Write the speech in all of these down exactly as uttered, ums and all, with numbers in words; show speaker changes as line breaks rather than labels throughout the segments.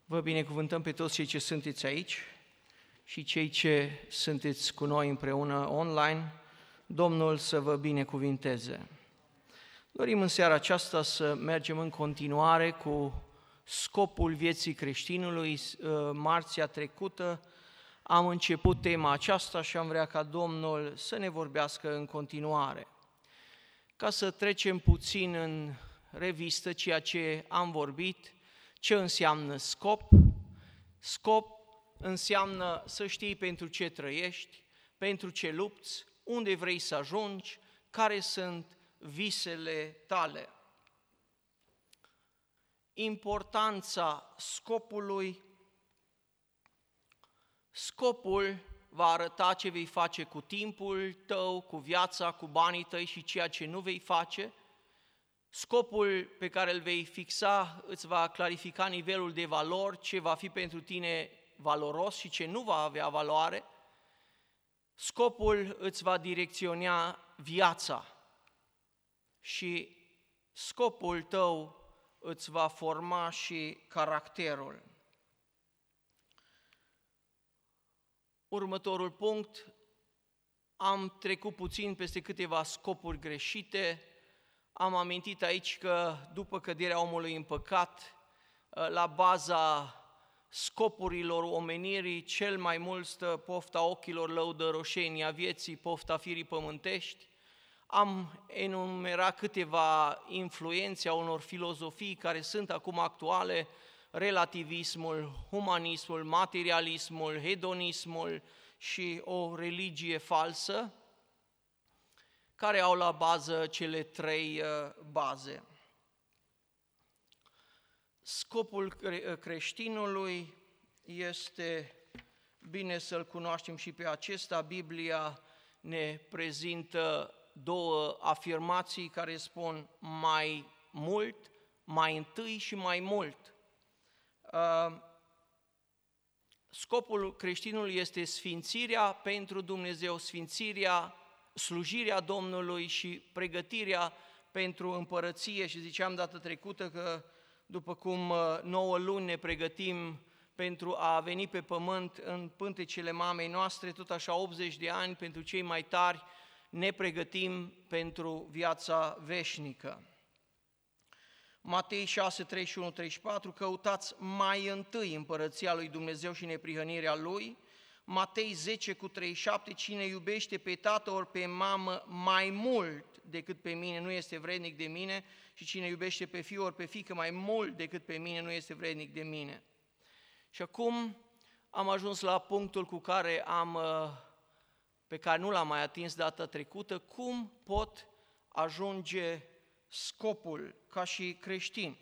Vă binecuvântăm pe toți cei ce sunteți aici și cei ce sunteți cu noi împreună online. Domnul să vă binecuvinteze. Dorim în seara aceasta să mergem în continuare cu scopul vieții creștinului. Marțea trecută am început tema aceasta și am vrea ca Domnul să ne vorbească în continuare. Ca să trecem puțin în revistă ceea ce am vorbit, ce înseamnă scop? Scop înseamnă să știi pentru ce trăiești, pentru ce lupți, unde vrei să ajungi, care sunt visele tale. Importanța scopului. Scopul va arăta ce vei face cu timpul tău, cu viața, cu banii tăi și ceea ce nu vei face. Scopul pe care îl vei fixa îți va clarifica nivelul de valori, ce va fi pentru tine valoros și ce nu va avea valoare. Scopul îți va direcționa viața și scopul tău îți va forma și caracterul. Următorul punct, am trecut puțin peste câteva scopuri greșite. Am amintit aici că după căderea omului în păcat, la baza scopurilor omenirii, cel mai mult stă pofta ochilor, lăudăroșenia vieții, pofta firii pământești. Am enumerat câteva influențe a unor filozofii care sunt acum actuale, relativismul, humanismul, materialismul, hedonismul și o religie falsă, care au la bază cele trei baze. Scopul creștinului este bine să-l cunoaștem și pe acesta. Biblia ne prezintă două afirmații care spun mai mult, mai întâi și mai mult. Scopul creștinului este sfințirea pentru Dumnezeu, sfințirea, slujirea Domnului și pregătirea pentru împărăție. Și ziceam data trecută că după cum nouă luni ne pregătim pentru a veni pe pământ în pântecele mamei noastre, tot așa optzeci de ani pentru cei mai tari ne pregătim pentru viața veșnică. Matei șase, treizeci și unu, treizeci și patru, căutați mai întâi împărăția lui Dumnezeu și neprihănirea Lui. Matei zece cu treizeci și șapte, cine iubește pe tată ori pe mamă mai mult decât pe mine nu este vrednic de mine și cine iubește pe fiu ori pe fiică mai mult decât pe mine nu este vrednic de mine. Și acum am ajuns la punctul cu care am, pe care nu l-am mai atins data trecută, cum pot ajunge scopul ca și creștin.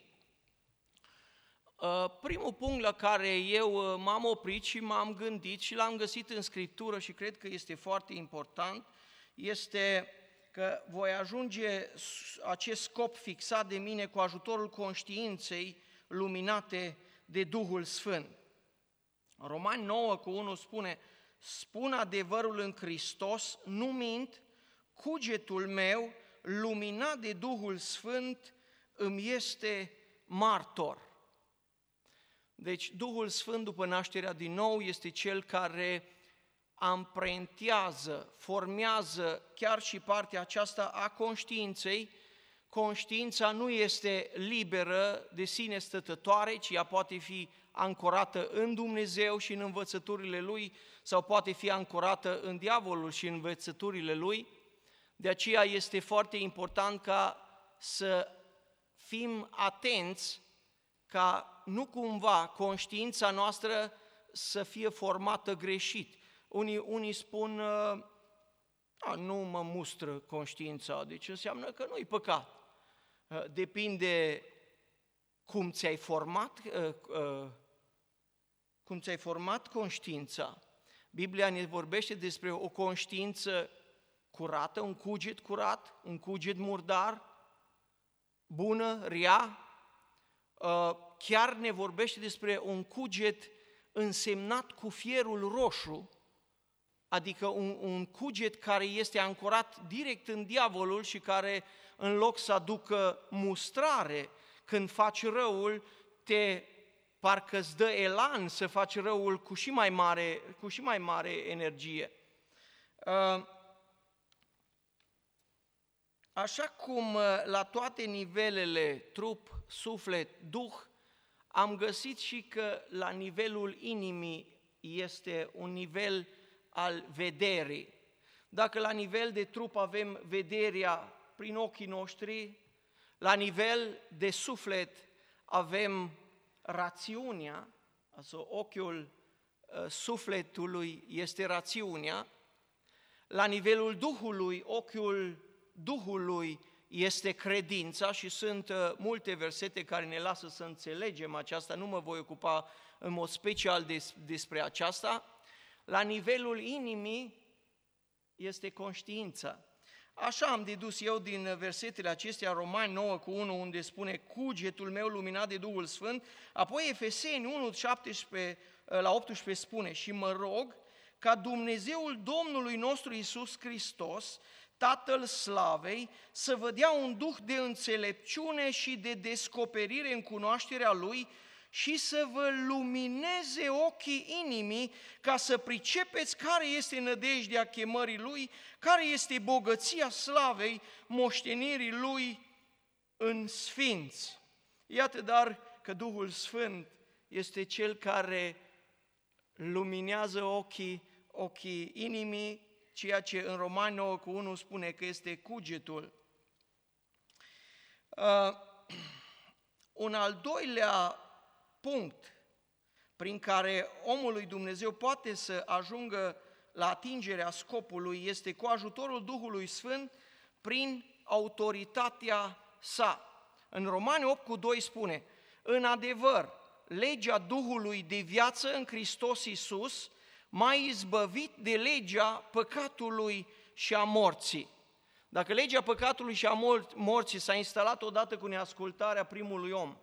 Primul punct la care eu m-am oprit și m-am gândit și l-am găsit în Scriptură și cred că este foarte important, este că voi ajunge acest scop fixat de mine cu ajutorul conștiinței luminate de Duhul Sfânt. Romani nouă cu unu spune, spun adevărul în Hristos, nu mint, cugetul meu, luminat de Duhul Sfânt, îmi este martor. Deci Duhul Sfânt, după nașterea din nou, este Cel care amprentează, formează chiar și partea aceasta a conștiinței. Conștiința nu este liberă de sine stătătoare, ci ea poate fi ancorată în Dumnezeu și în învățăturile Lui, sau poate fi ancorată în diavolul și în învățăturile Lui. De aceea este foarte important ca să fim atenți ca nu cumva conștiința noastră să fie formată greșit. Unii, unii spun, a, nu mă mustră conștiința, deci înseamnă că nu-i păcat. Depinde cum ți-ai format, cum ți-ai format conștiința. Biblia ne vorbește despre o conștiință curată, un cuget curat, un cuget murdar, bună, rea. Chiar ne vorbește despre un cuget însemnat cu fierul roșu, adică un, un cuget care este ancorat direct în diavolul și care, în loc să aducă mustrare când faci răul, te parcă îți dă elan să faci răul cu și mai mare, cu și mai mare energie. Așa cum la toate nivelele, trup, suflet, duh, am găsit și că la nivelul inimii este un nivel al vederii. Dacă la nivel de trup avem vederea prin ochii noștri, la nivel de suflet avem rațiunea, also ochiul uh, sufletului este rațiunea, la nivelul Duhului, ochiul Duhului este credința și sunt uh, multe versete care ne lasă să înțelegem aceasta, nu mă voi ocupa în mod special des, despre aceasta. La nivelul inimii este conștiința. Așa am dedus eu din versetele acestea, Romani nouă cu unu, unde spune cugetul meu luminat de Duhul Sfânt, apoi Efeseni unu, șaptesprezece la optsprezece spune și mă rog ca Dumnezeul Domnului nostru Iisus Hristos, Tatăl Slavei, să vă dea un duh de înțelepciune și de descoperire în cunoașterea Lui și să vă lumineze ochii inimii ca să pricepeți care este nădejdea chemării Lui, care este bogăția slavei moștenirii Lui în sfinți. Iată dar că Duhul Sfânt este Cel care luminează ochii, ochii inimii, ceea ce în Romani nouă cu unu spune că este cugetul. Uh, un al doilea punct prin care omul lui Dumnezeu poate să ajungă la atingerea scopului este cu ajutorul Duhului Sfânt prin autoritatea sa. În Romani opt cu doi spune, în adevăr, legea Duhului de viață în Hristos Iisus m-a izbăvit de legea păcatului și a morții. Dacă legea păcatului și a morții s-a instalat odată cu neascultarea primului om,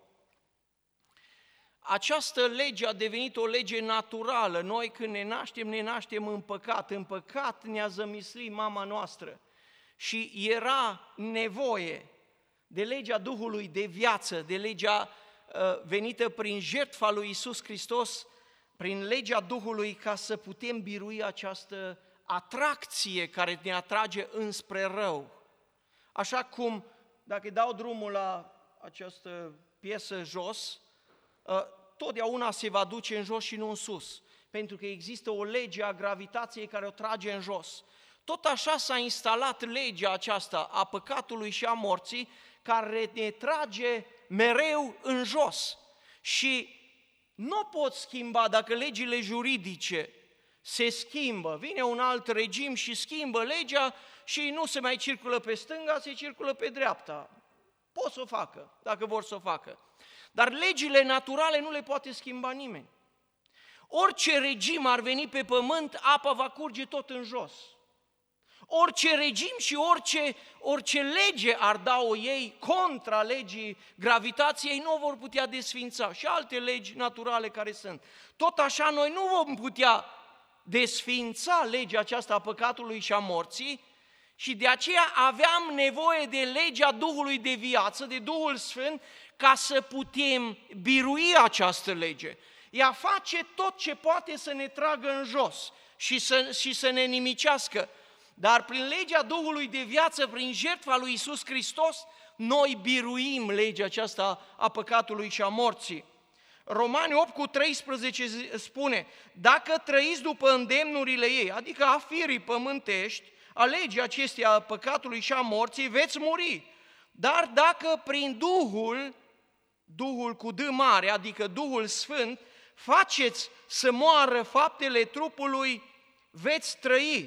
această lege a devenit o lege naturală. Noi când ne naștem, ne naștem în păcat. În păcat ne-a zămislit mama noastră. Și era nevoie de legea Duhului de viață, de legea uh, venită prin jertfa lui Iisus Hristos, prin legea Duhului, ca să putem birui această atracție care ne atrage înspre rău. Așa cum, dacă dau drumul la această piesă jos, totdeauna se va duce în jos și nu în sus, pentru că există o lege a gravitației care o trage în jos. Tot așa s-a instalat legea aceasta a păcatului și a morții, care ne trage mereu în jos. Și nu pot schimba dacă legile juridice se schimbă. Vine un alt regim și schimbă legea și nu se mai circulă pe stânga, se circulă pe dreapta. Pot să o facă, dacă vor să o facă. Dar legile naturale nu le poate schimba nimeni. Orice regim ar veni pe pământ, apa va curge tot în jos. Orice regim și orice, orice lege ar da-o ei contra legii gravitației, nu o vor putea desfința. Și alte legi naturale care sunt. Tot așa noi nu vom putea desfința legea aceasta a păcatului și a morții, și de aceea aveam nevoie de legea Duhului de viață, de Duhul Sfânt, ca să putem birui această lege. Ea face tot ce poate să ne tragă în jos și să, și să ne nimicească. Dar prin legea Duhului de viață, prin jertfa lui Iisus Hristos, noi biruim legea aceasta a păcatului și a morții. Romani opt cu treisprezece spune, dacă trăiți după îndemnurile ei, adică a firii pământești, a legii acesteia a păcatului și a morții, veți muri. Dar dacă prin Duhul, Duhul cu D mare, adică Duhul Sfânt, faceți să moară faptele trupului, veți trăi.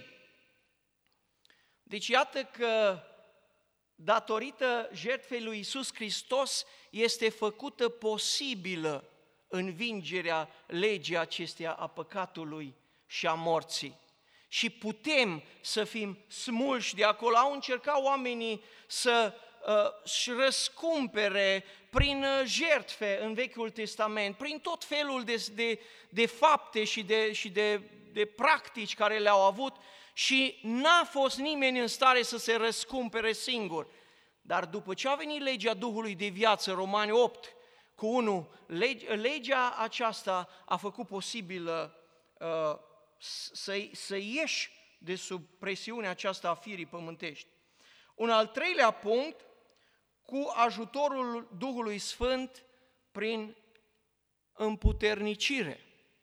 Deci iată că datorită jertfei lui Iisus Hristos este făcută posibilă învingerea legii acesteia a păcatului și a morții. Și putem să fim smulși de acolo. Au încercat oamenii să își uh, răscumpere prin jertfe în Vechiul Testament, prin tot felul de, de, de fapte și, de, și de, de practici care le-au avut și n-a fost nimeni în stare să se răscumpere singur. Dar după ce a venit legea Duhului de viață, Romani opt, cu unul. Legea aceasta a făcut posibil uh, să, să ieși de sub presiunea aceasta a firii pământești. Un al treilea punct, cu ajutorul Duhului Sfânt prin împuternicire.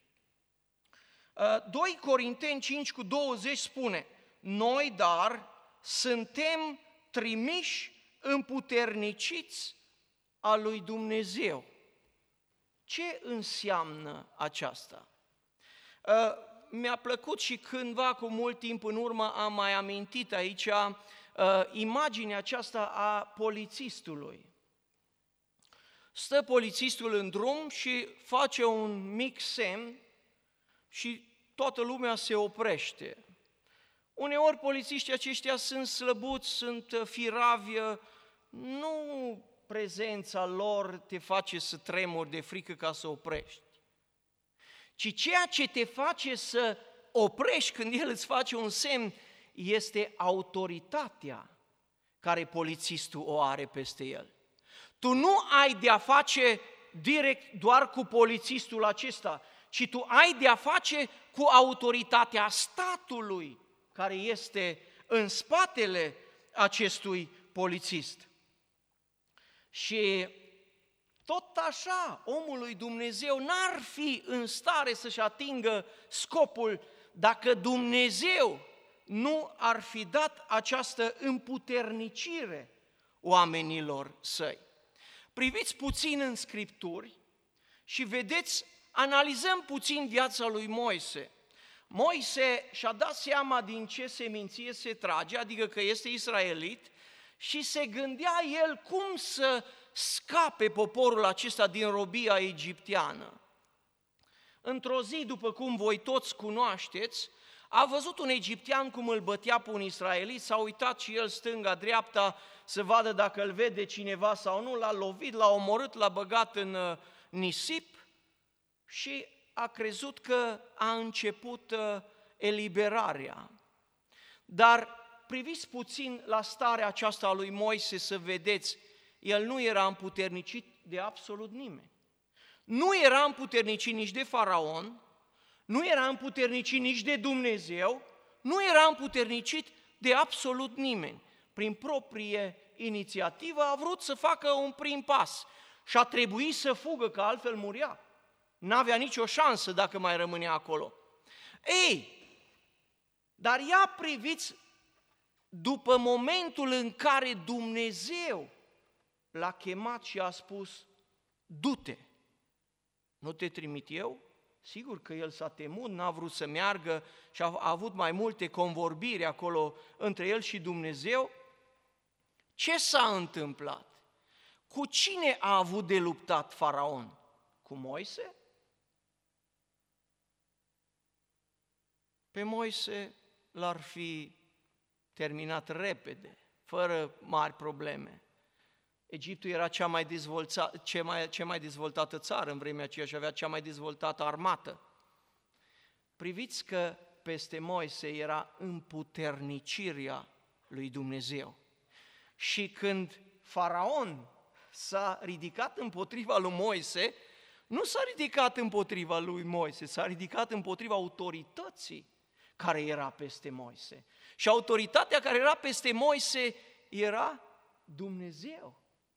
doi Corinteni cinci cu douăzeci spune: noi, dar, suntem trimiși împuterniciți a lui Dumnezeu. Ce înseamnă aceasta? Mi-a plăcut și cândva, cu mult timp în urmă, am mai amintit aici imaginea aceasta a polițistului. Stă polițistul în drum și face un mic semn și toată lumea se oprește. Uneori polițiștii aceștia sunt slăbuți, sunt firavi, nu prezența lor te face să tremuri de frică ca să oprești, ci ceea ce te face să oprești când el îți face un semn este autoritatea care polițistul o are peste el. Tu nu ai de-a face direct doar cu polițistul acesta, ci tu ai de-a face cu autoritatea statului care este în spatele acestui polițist. Și tot așa, omul lui Dumnezeu n-ar fi în stare să-și atingă scopul dacă Dumnezeu nu ar fi dat această împuternicire oamenilor săi. Priviți puțin în Scripturi și vedeți, analizăm puțin viața lui Moise. Moise și-a dat seama din ce seminție se trage, adică că este israelit, și se gândea el cum să scape poporul acesta din robia egipteană. Într-o zi, după cum voi toți cunoașteți, a văzut un egiptean cum îl bătea pe un israelit, s-a uitat și el stânga-dreapta să vadă dacă îl vede cineva sau nu, l-a lovit, l-a omorât, l-a băgat în nisip și a crezut că a început eliberarea. Dar priviți puțin la starea aceasta a lui Moise să vedeți, el nu era împuternicit de absolut nimeni. Nu era împuternicit nici de Faraon, nu era împuternicit nici de Dumnezeu, nu era împuternicit de absolut nimeni. Prin proprie inițiativă a vrut să facă un prim pas și a trebuit să fugă, că altfel murea. N-avea nicio șansă dacă mai rămânea acolo. Ei, dar ia priviți, după momentul în care Dumnezeu l-a chemat și a spus: du-te, nu te trimit eu? Sigur că el s-a temut, n-a vrut să meargă și a avut mai multe convorbiri acolo între el și Dumnezeu. Ce s-a întâmplat? Cu cine a avut de luptat Faraon? Cu Moise? Pe Moise l-ar fi terminat repede, fără mari probleme. Egiptul era cea mai, dezvolta, cea, mai, cea mai dezvoltată țară în vremea aceea și avea cea mai dezvoltată armată. Priviți că peste Moise era împuternicirea lui Dumnezeu. Și când Faraon s-a ridicat împotriva lui Moise, nu s-a ridicat împotriva lui Moise, s-a ridicat împotriva autorității care era peste Moise. Și autoritatea care era peste Moise era Dumnezeu.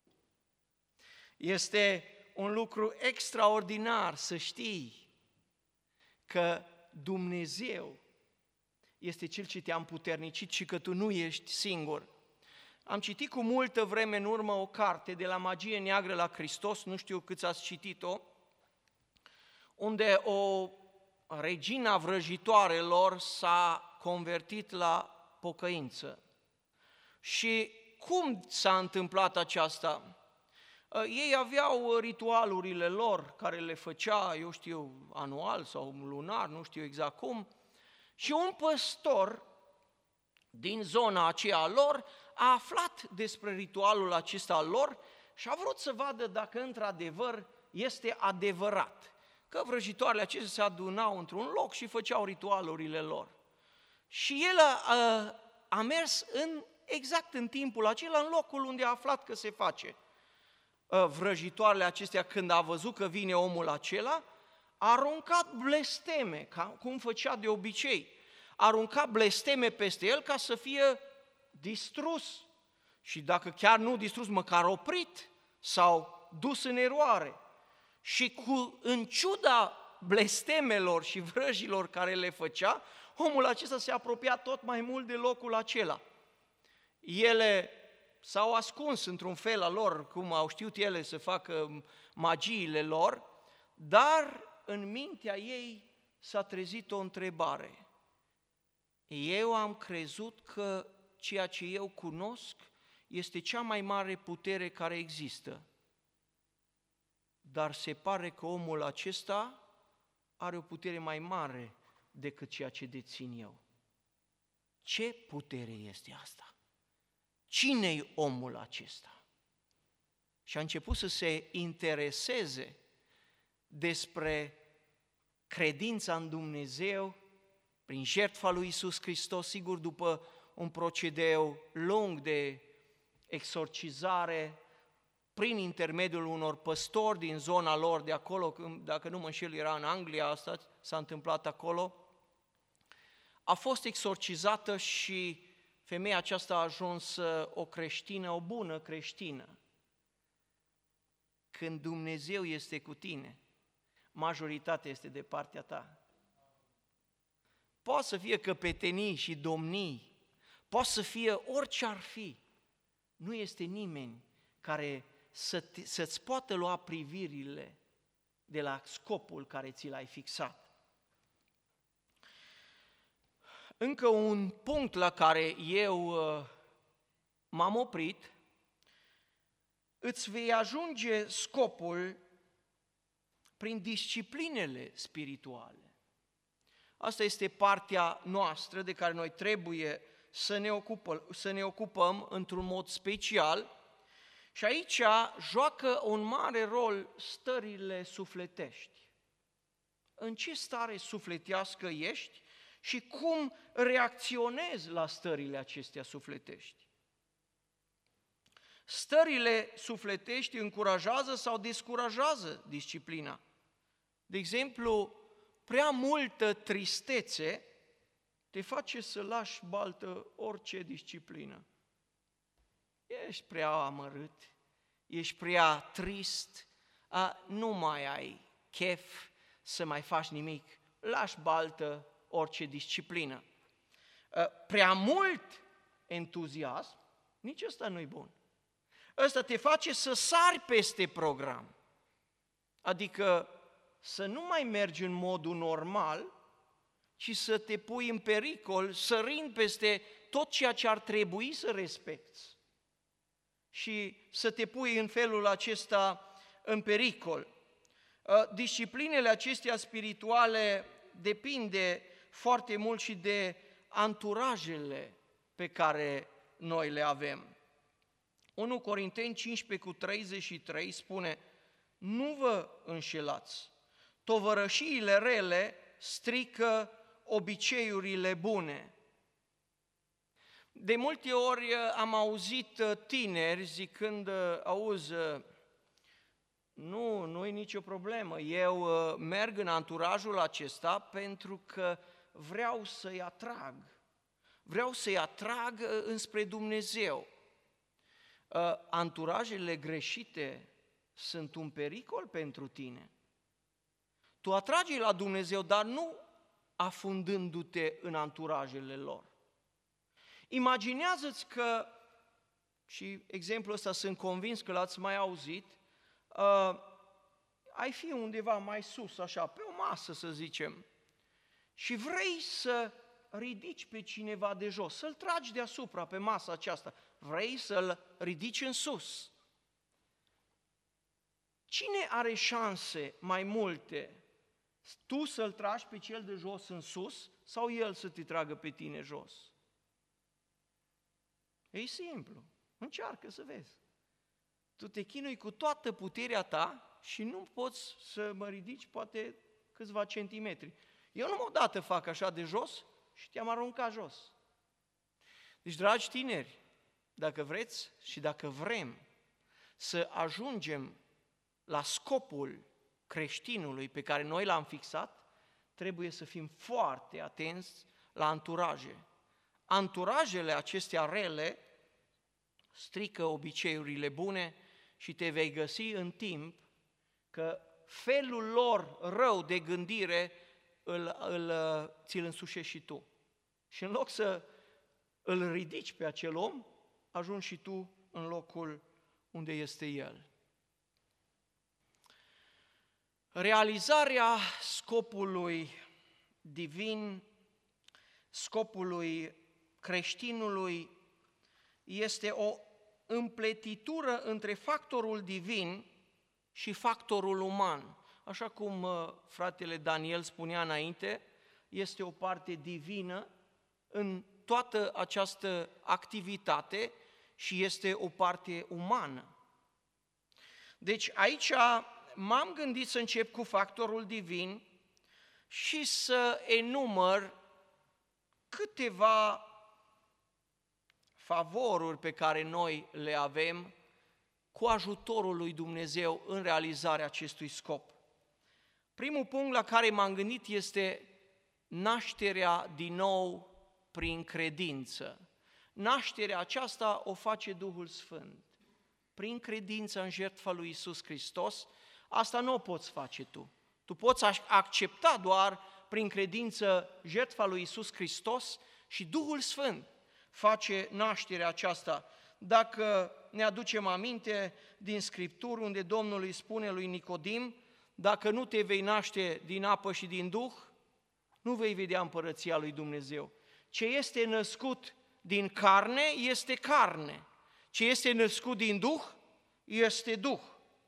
Este un lucru extraordinar să știi că Dumnezeu este Cel ce te-a împuternicit și că tu nu ești singur. Am citit cu multă vreme în urmă o carte de La magie neagră la Hristos, nu știu câți ați citit-o, unde o regina vrăjitoarelor s-a convertit la pocăință. Și cum s-a întâmplat aceasta? Ei aveau ritualurile lor, care le făcea, eu știu, anual sau lunar, nu știu exact cum, și un păstor din zona aceea lor a aflat despre ritualul acesta al lor și a vrut să vadă dacă într-adevăr este adevărat, că vrăjitoarele acestea se adunau într-un loc și făceau ritualurile lor. Și el a, a, a mers în, exact în timpul acela, în locul unde a aflat că se face. vrăjitoarele acestea, când a văzut că vine omul acela, a aruncat blesteme, ca cum făcea de obicei. A aruncat blesteme peste el ca să fie distrus. Și dacă chiar nu distrus, măcar oprit sau dus în eroare. Și cu, în ciuda blestemelor și vrăjilor care le făcea, omul acesta se apropia tot mai mult de locul acela. Ele s-au ascuns într-un fel al lor, cum au știut ele să facă magiile lor, dar în mintea ei s-a trezit o întrebare. Eu am crezut că ceea ce eu cunosc este cea mai mare putere care există, dar se pare că omul acesta are o putere mai mare decât ceea ce dețin eu. Ce putere este asta? Cine-i omul acesta? Și a început să se intereseze despre credința în Dumnezeu prin jertfa lui Iisus Hristos, sigur după un procedeu lung de exorcizare, prin intermediul unor păstori din zona lor de acolo, dacă nu mă înșel era în Anglia, asta s-a întâmplat acolo, a fost exorcizată și femeia aceasta a ajuns o creștină, o bună creștină. Când Dumnezeu este cu tine, majoritatea este de partea ta. Poate să fie căpetenii și domnii, poate să fie orice ar fi, nu este nimeni care să te, să-ți poată lua privirile de la scopul care ți l-ai fixat. Încă un punct la care eu m-am oprit, îți vei ajunge scopul prin disciplinele spirituale. Asta este partea noastră de care noi trebuie să ne ocupăm, să ne ocupăm într-un mod special. Și aici joacă un mare rol stările sufletești. În ce stare sufletească ești și cum reacționezi la stările acestea sufletești? Stările sufletești încurajează sau descurajează disciplina. De exemplu, prea multă tristețe te face să lași baltă orice disciplină. Ești prea amărât, ești prea trist, a, nu mai ai chef să mai faci nimic, lași baltă orice disciplină. A, prea mult entuziasm, nici ăsta nu-i bun. Ăsta te face să sari peste program, adică să nu mai mergi în modul normal, ci să te pui în pericol, sărind peste tot ceea ce ar trebui să respecti. Și să te pui în felul acesta în pericol. Disciplinele acestea spirituale depinde foarte mult și de anturajele pe care noi le avem. unu Corinteni cincisprezece cu treizeci și trei spune: nu vă înșelați, tovărășiile rele strică obiceiurile bune. De multe ori am auzit tineri zicând: auzi, nu, nu e nicio problemă, eu merg în anturajul acesta pentru că vreau să-i atrag, vreau să-i atrag înspre Dumnezeu. Anturajele greșite sunt un pericol pentru tine. Tu atragi la Dumnezeu, dar nu afundându-te în anturajele lor. Imaginează-ți că, și exemplul ăsta sunt convins că l-ați mai auzit, uh, ai fi undeva mai sus, așa, pe o masă să zicem, și vrei să ridici pe cineva de jos, să-l tragi deasupra pe masa aceasta, vrei să-l ridici în sus. Cine are șanse mai multe? Tu să-l tragi pe cel de jos în sus sau el să te tragă pe tine jos? E simplu, încearcă să vezi. Tu te chinui cu toată puterea ta și nu poți să mă ridici poate câțiva centimetri. Eu numai odată fac așa de jos și te-am aruncat jos. Deci, dragi tineri, dacă vreți și dacă vrem să ajungem la scopul creștinului pe care noi l-am fixat, trebuie să fim foarte atenți la anturaje. Anturajele acestea rele strică obiceiurile bune și te vei găsi în timp că felul lor rău de gândire îl, îl, ți-l însușești și tu. Și în loc să îl ridici pe acel om, ajungi și tu în locul unde este el. Realizarea scopului divin, scopului creștinului, este o împletitură între factorul divin și factorul uman. Așa cum fratele Daniel spunea înainte, este o parte divină în toată această activitate și este o parte umană. Deci aici m-am gândit să încep cu factorul divin și să enumăr câteva favoruri pe care noi le avem cu ajutorul lui Dumnezeu în realizarea acestui scop. Primul punct la care m-am gândit este nașterea din nou prin credință. Nașterea aceasta o face Duhul Sfânt. Prin credință în jertfa lui Iisus Hristos, asta nu o poți face tu. Tu poți accepta doar prin credință jertfa lui Iisus Hristos și Duhul Sfânt face nașterea aceasta. Dacă ne aducem aminte din Scripturi, unde Domnul îi spune lui Nicodim, dacă nu te vei naște din apă și din Duh, nu vei vedea împărăția lui Dumnezeu. Ce este născut din carne, este carne. Ce este născut din Duh, este Duh.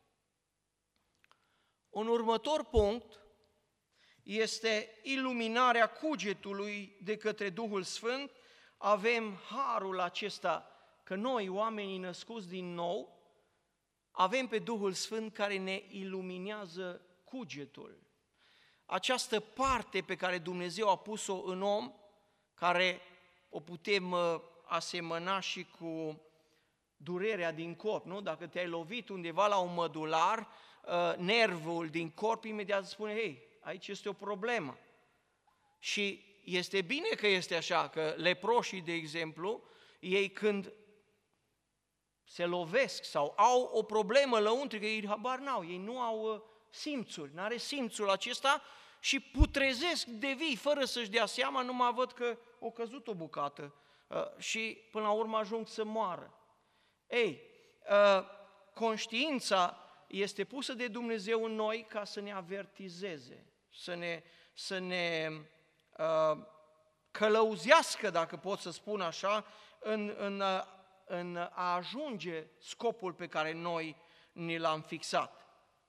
Un următor punct este iluminarea cugetului de către Duhul Sfânt. Avem harul acesta că noi, oamenii născuți din nou, avem pe Duhul Sfânt care ne iluminează cugetul. Această parte pe care Dumnezeu a pus-o în om, care o putem asemăna și cu durerea din corp, nu? Dacă te-ai lovit undeva la un mădular, nervul din corp imediat spune, hei, aici este o problemă. Și este bine că este așa, că leproșii, de exemplu, ei când se lovesc sau au o problemă lăuntrică, ei habar n-au, ei nu au simțuri, n-are simțul acesta și putrezesc de vii, fără să-și dea seama, numai văd că o căzut o bucată și până la urmă ajung să moară. Ei, conștiința este pusă de Dumnezeu în noi ca să ne avertizeze, să ne, să ne uh, călăuzească, dacă pot să spun așa, în, în, în a ajunge scopul pe care noi ni l-am fixat.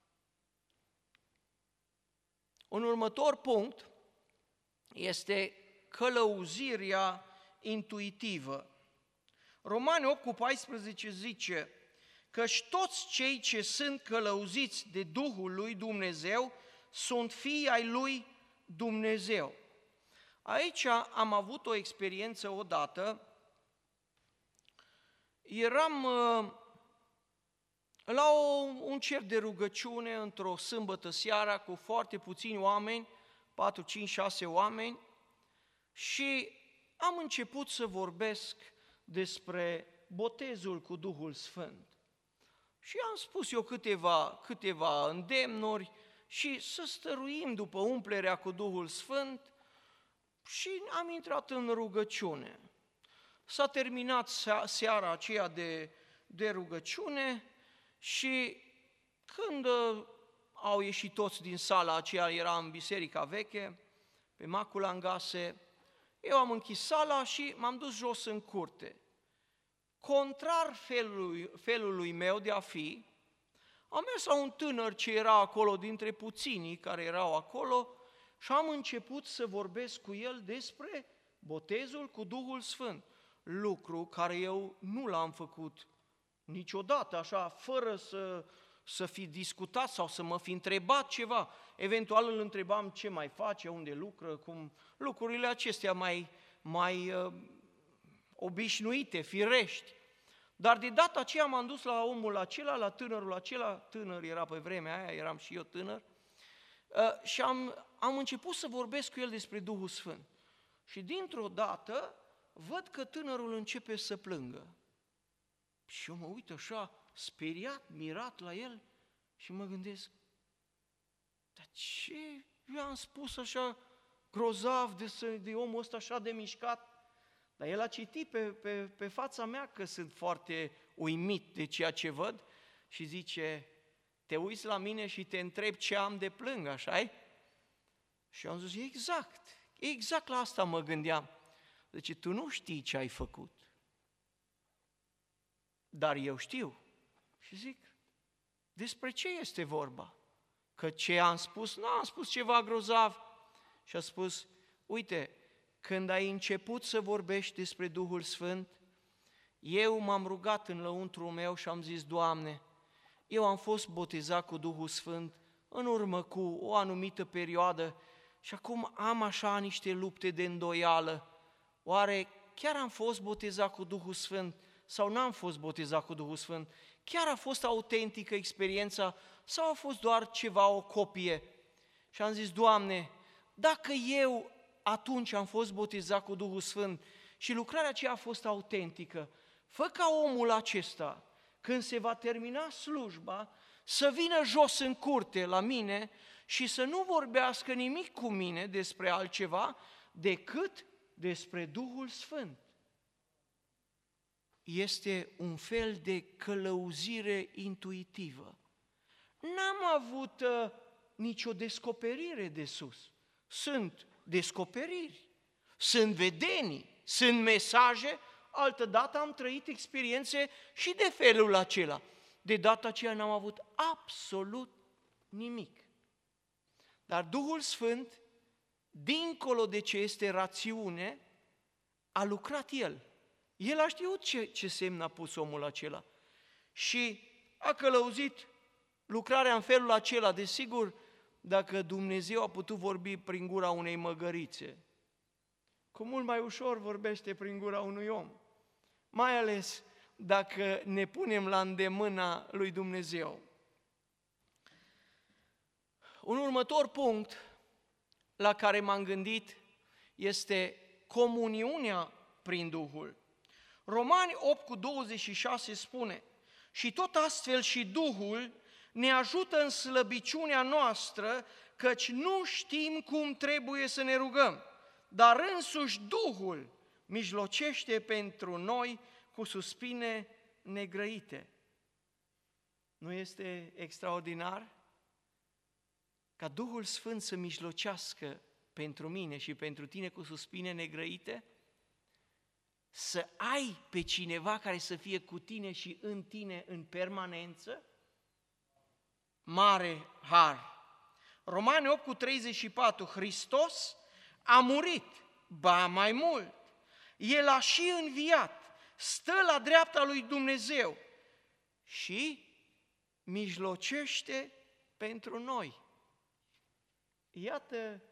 Un următor punct este călăuzirea intuitivă. Romani opt cu paisprezece zice, căci toți cei ce sunt călăuziți de Duhul lui Dumnezeu sunt fii ai lui Dumnezeu. Aici am avut o experiență odată. Eram uh, la o, un cer de rugăciune într-o sâmbătă seara cu foarte puțini oameni, patru, cinci, șase oameni, și am început să vorbesc despre botezul cu Duhul Sfânt. Și am spus eu câteva, câteva îndemnuri și să stăruim după umplerea cu Duhul Sfânt și am intrat în rugăciune. S-a terminat seara aceea de, de rugăciune și când au ieșit toți din sala aceea, era în biserica veche, pe Macula în Gase, eu am închis sala și m-am dus jos în curte. Contrar felului, felului meu de a fi, am mers la un tânăr ce era acolo, dintre puținii care erau acolo, și am început să vorbesc cu el despre botezul cu Duhul Sfânt, lucru care eu nu l-am făcut niciodată, așa, fără să, să fi discutat sau să mă fi întrebat ceva. Eventual îl întrebam ce mai face, unde lucră, cum lucrurile acestea mai, mai uh, obișnuite, firești. Dar de data aceea m-am dus la omul acela, la tânărul acela, tânăr era pe vremea aia, eram și eu tânăr, și am, am început să vorbesc cu el despre Duhul Sfânt. Și dintr-o dată văd că tânărul începe să plângă. Și eu mă uit așa, speriat, mirat la el și mă gândesc, dar ce eu am spus așa grozav de, de omul ăsta așa de mișcat? Dar el a citit pe, pe, pe fața mea că sunt foarte uimit de ceea ce văd și zice, te uiți la mine și te întrebi ce am de plâng, așa-i? Și am zis, exact, exact la asta mă gândeam. Zice, tu nu știi ce ai făcut, dar eu știu. Și zic, despre ce este vorba? Că ce am spus, nu am spus ceva grozav. Și a spus, uite, când ai început să vorbești despre Duhul Sfânt, eu m-am rugat în lăuntrul meu și am zis, Doamne, eu am fost botezat cu Duhul Sfânt în urmă cu o anumită perioadă și acum am așa niște lupte de îndoială. Oare chiar am fost botezat cu Duhul Sfânt sau n-am fost botezat cu Duhul Sfânt? Chiar a fost autentică experiența sau a fost doar ceva, o copie? Și am zis, Doamne, dacă eu atunci am fost botezat cu Duhul Sfânt și lucrarea aceea a fost autentică, fă ca omul acesta, când se va termina slujba, să vină jos în curte la mine și să nu vorbească nimic cu mine despre altceva decât despre Duhul Sfânt. Este un fel de călăuzire intuitivă. N-am avut uh, nicio descoperire de sus. Sunt descoperiri, sunt vedenii, sunt mesaje, altădată am trăit experiențe și de felul acela. De data aceea n-am avut absolut nimic. Dar Duhul Sfânt, dincolo de ce este rațiune, a lucrat El. El a știut ce, ce semn a pus omul acela și a călăuzit lucrarea în felul acela. Desigur, dacă Dumnezeu a putut vorbi prin gura unei măgărițe, cu mult mai ușor vorbește prin gura unui om, mai ales dacă ne punem la îndemâna lui Dumnezeu. Un următor punct la care m-am gândit este comuniunea prin Duhul. Romani opt cu douăzeci și șase spune, și tot astfel și Duhul ne ajută în slăbiciunea noastră, căci nu știm cum trebuie să ne rugăm, dar însuși Duhul mijlocește pentru noi cu suspine negrăite. Nu este extraordinar? Ca Duhul Sfânt să mijlocească pentru mine și pentru tine cu suspine negrăite? Să ai pe cineva care să fie cu tine și în tine în permanență? Mare har! Romani opt cu treizeci și patru, Hristos a murit, ba mai mult, El a și înviat, stă la dreapta lui Dumnezeu și mijlocește pentru noi. Iată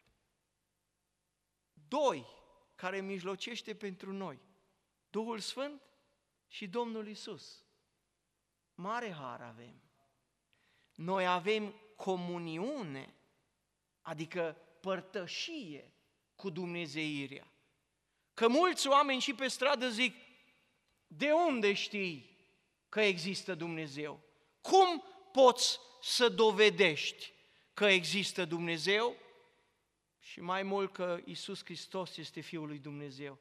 doi care mijlocește pentru noi, Duhul Sfânt și Domnul Iisus. Mare har avem. Noi avem comuniune, adică părtășie cu dumnezeirea. Că mulți oameni și pe stradă zic, de unde știi că există Dumnezeu? Cum poți să dovedești că există Dumnezeu? Și mai mult că Iisus Hristos este Fiul lui Dumnezeu.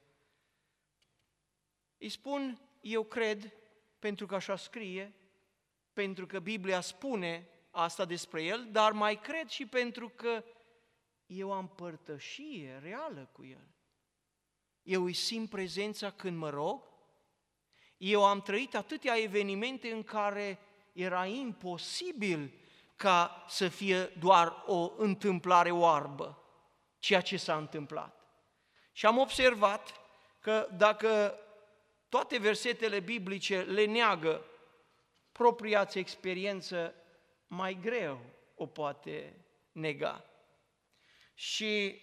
Îi spun, eu cred, pentru că așa scrie, pentru că Biblia spune asta despre El, dar mai cred și pentru că eu am părtășie reală cu El. Eu îi simt prezența când mă rog, eu am trăit atâtea evenimente în care era imposibil ca să fie doar o întâmplare oarbă, ceea ce s-a întâmplat. Și am observat că dacă toate versetele biblice le neagă, propria-ți experiență mai greu o poate nega. Și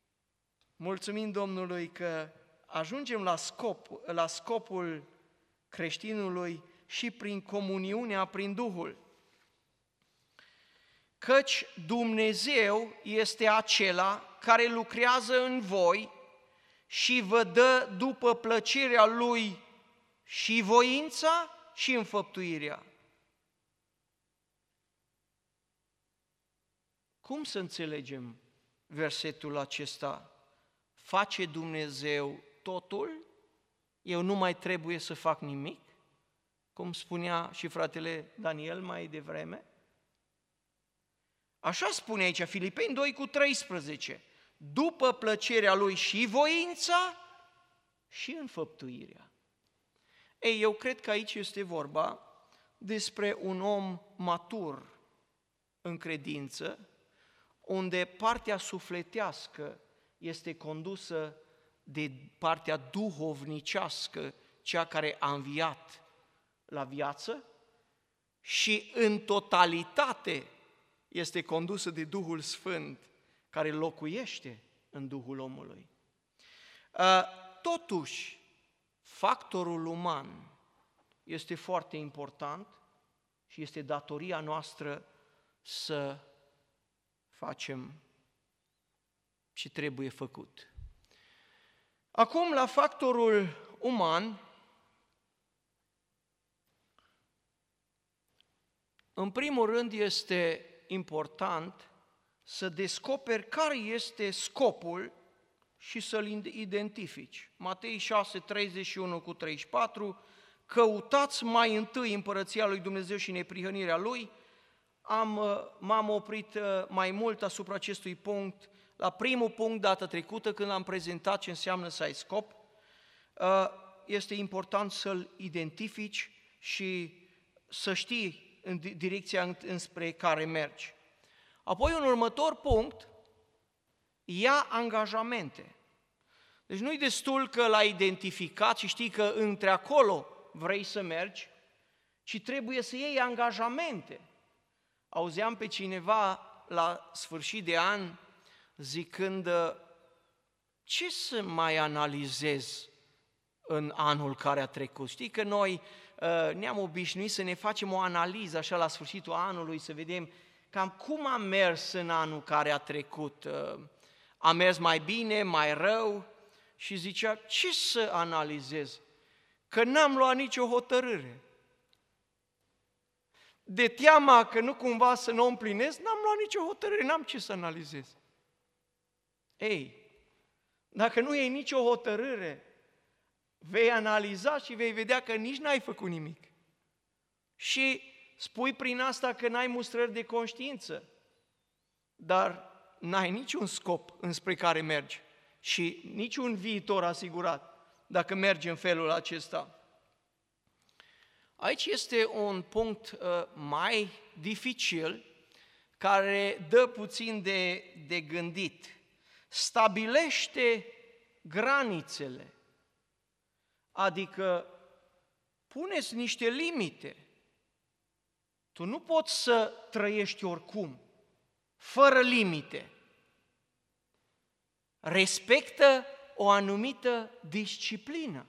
mulțumim Domnului că ajungem la, scop, la scopul creștinului și prin comuniunea prin Duhul. Căci Dumnezeu este acela care lucrează în voi și vă dă după plăcerea Lui și voința și înfăptuirea. Cum să înțelegem versetul acesta? Face Dumnezeu totul? Eu nu mai trebuie să fac nimic? Cum spunea și fratele Daniel mai devreme? Așa spune aici Filipeni doi cu treisprezece. După plăcerea Lui și voința și înfăptuirea. Ei, eu cred că aici este vorba despre un om matur în credință, unde partea sufletească este condusă de partea duhovnicească, cea care a înviat la viață, și în totalitate este condusă de Duhul Sfânt, care locuiește în Duhul omului. Totuși, factorul uman este foarte important și este datoria noastră să facem și trebuie făcut. Acum, la factorul uman, în primul rând este important să descoperi care este scopul și să-l identifici. Matei șase, treizeci și unu cu treizeci și patru, căutați mai întâi împărăția lui Dumnezeu și neprihănirea Lui. Am, m-am oprit mai mult asupra acestui punct la primul punct data trecută, când am prezentat ce înseamnă să ai scop. Este important să-l identifici și să știi în direcția înspre care mergi. Apoi, un următor punct, ia angajamente. Deci nu-i destul că l-ai identificat și știi că între acolo vrei să mergi, ci trebuie să iei angajamente. Auzeam pe cineva la sfârșit de an zicând, ce să mai analizez în anul care a trecut? Știi că noi ne-am obișnuit să ne facem o analiză așa la sfârșitul anului, să vedem cam cum a mers în anul care a trecut. A mers mai bine, mai rău? Și zicea, ce să analizez? Că n-am luat nicio hotărâre. De teama că nu cumva să nu o împlinesc, n-am luat nicio hotărâre, n-am ce să analizez. Ei, dacă nu iei nicio hotărâre, vei analiza și vei vedea că nici n-ai făcut nimic. Și spui prin asta că n-ai mustrări de conștiință, dar n-ai niciun scop înspre care mergi și niciun viitor asigurat dacă mergi în felul acesta. Aici este un punct uh, mai dificil, care dă puțin de, de gândit. Stabilește granițele, adică puneți niște limite. Tu nu poți să trăiești oricum, fără limite. Respectă o anumită disciplină.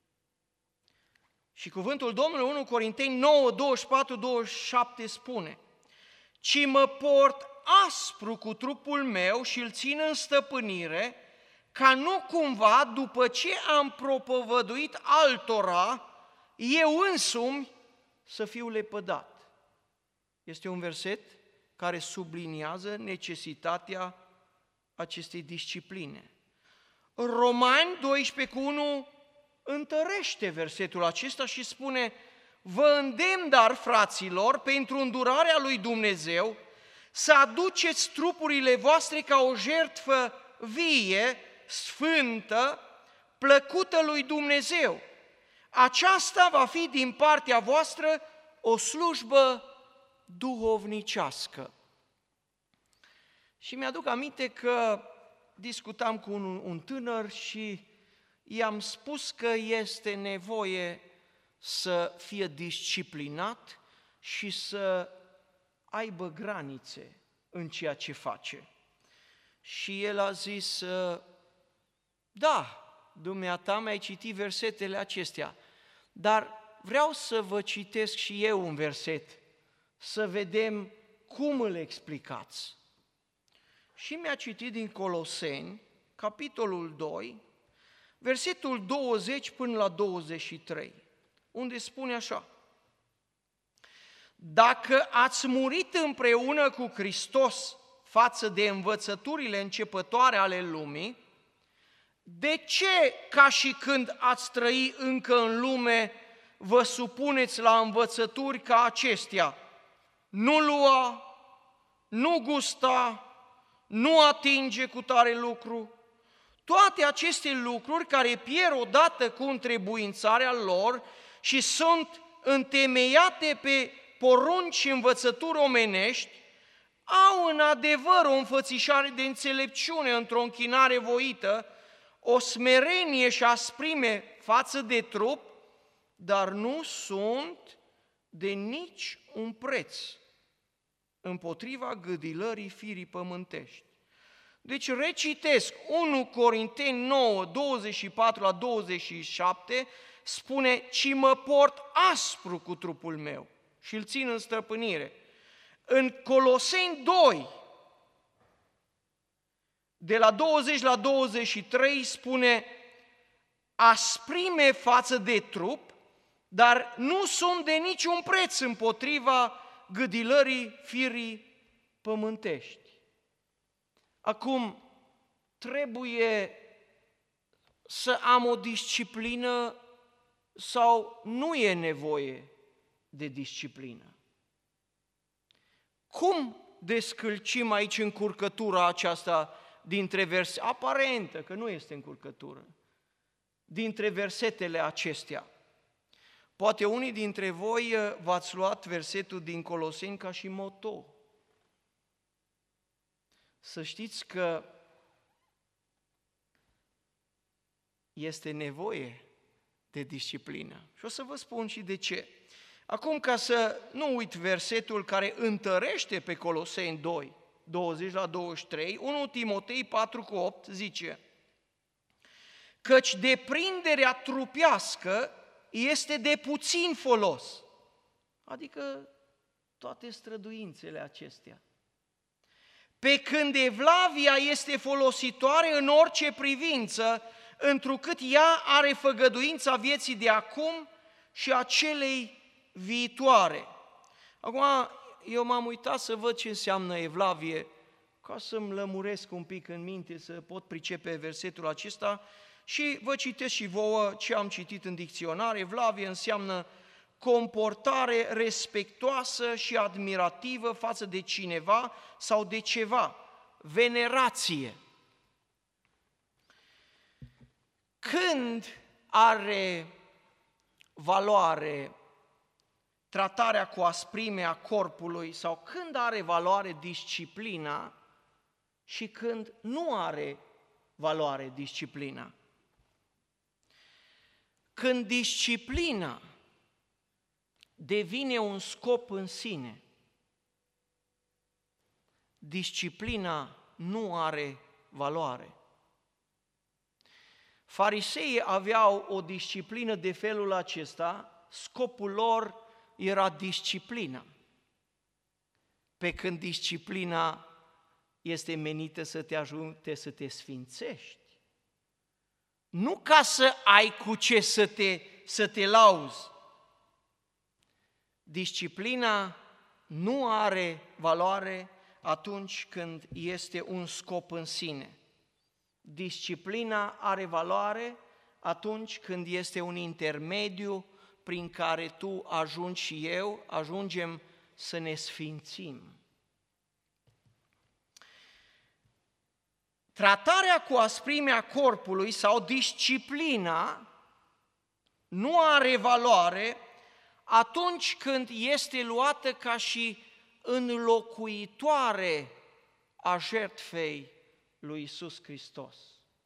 Și cuvântul Domnului unu Corinteni nouă, douăzeci și patru, douăzeci și șapte spune: ci mă port aspru cu trupul meu și îl țin în stăpânire, ca nu cumva, după ce am propovăduit altora, eu însumi să fiu lepădat. Este un verset care subliniază necesitatea acestei discipline. Romani doisprezece cu unu întărește versetul acesta și spune: vă îndemn, dar, fraților, pentru îndurarea lui Dumnezeu, să aduceți trupurile voastre ca o jertfă vie, sfântă, plăcută lui Dumnezeu. Aceasta va fi din partea voastră o slujbă duhovnicească. Și mi-aduc aminte că discutam cu un, un tânăr și i-am spus că este nevoie să fie disciplinat și să aibă granițe în ceea ce face. Și el a zis: da, dumneata mi-ai citit versetele acestea, dar vreau să vă citesc și eu un verset, să vedem cum îl explicați. Și mi-a citit din Coloseni, capitolul doi, versetul douăzeci până la douăzeci și trei, unde spune așa: dacă ați murit împreună cu Hristos față de învățăturile începătoare ale lumii, de ce, ca și când ați trăi încă în lume, vă supuneți la învățături ca acestea? Nu lua, nu gusta, nu atinge cu tare lucru. Toate aceste lucruri care pierd odată cu întrebuințarea lor și sunt întemeiate pe porunci și învățături omenești, au în adevăr o înfățișare de înțelepciune într-o închinare voită, o smerenie și asprime față de trup, dar nu sunt de nici un preț împotriva gâdilării firii pământești. Deci recitesc unu Corinteni nouă, douăzeci și patru la douăzeci și șapte, spune: ci mă port aspru cu trupul meu și îl țin în stăpânire. În Coloseni doi, de la douăzeci la douăzeci și trei, spune: asprime față de trup, dar nu sunt de niciun preț împotriva gâdilării firii pământești. Acum, trebuie să am o disciplină sau nu e nevoie de disciplină? Cum descălcim aici încurcătura aceasta dintre versete, aparentă că nu este încurcătură, dintre versetele acestea? Poate unii dintre voi v-ați luat versetul din Coloseni ca și moto. Să știți că este nevoie de disciplină. Și o să vă spun și de ce. Acum, ca să nu uit versetul care întărește pe Coloseni doi, douăzeci la douăzeci și trei, unu Timotei patru cu opt zice: căci deprinderea trupească este de puțin folos, adică toate străduințele acestea, pe când evlavia este folositoare în orice privință, întrucât ea are făgăduința vieții de acum și a celei viitoare. Acum, eu m-am uitat să văd ce înseamnă evlavie, ca să-mi lămuresc un pic în minte, să pot pricepe versetul acesta, și vă citesc și vouă ce am citit în dicționar. Evlavie înseamnă comportare respectoasă și admirativă față de cineva sau de ceva, venerație. Când are valoare tratarea cu asprime a corpului sau când are valoare disciplina și când nu are valoare disciplina? Când disciplina devine un scop în sine, disciplina nu are valoare. Fariseii aveau o disciplină de felul acesta, scopul lor era disciplina, pe când disciplina este menită să te ajute să te sfințești. Nu ca să ai cu ce să te, să te lauzi. Disciplina nu are valoare atunci când este un scop în sine. Disciplina are valoare atunci când este un intermediu prin care tu ajungi și eu, ajungem să ne sfințim. Tratarea cu asprimea corpului sau disciplina nu are valoare atunci când este luată ca și înlocuitoare a jertfei lui Iisus Hristos.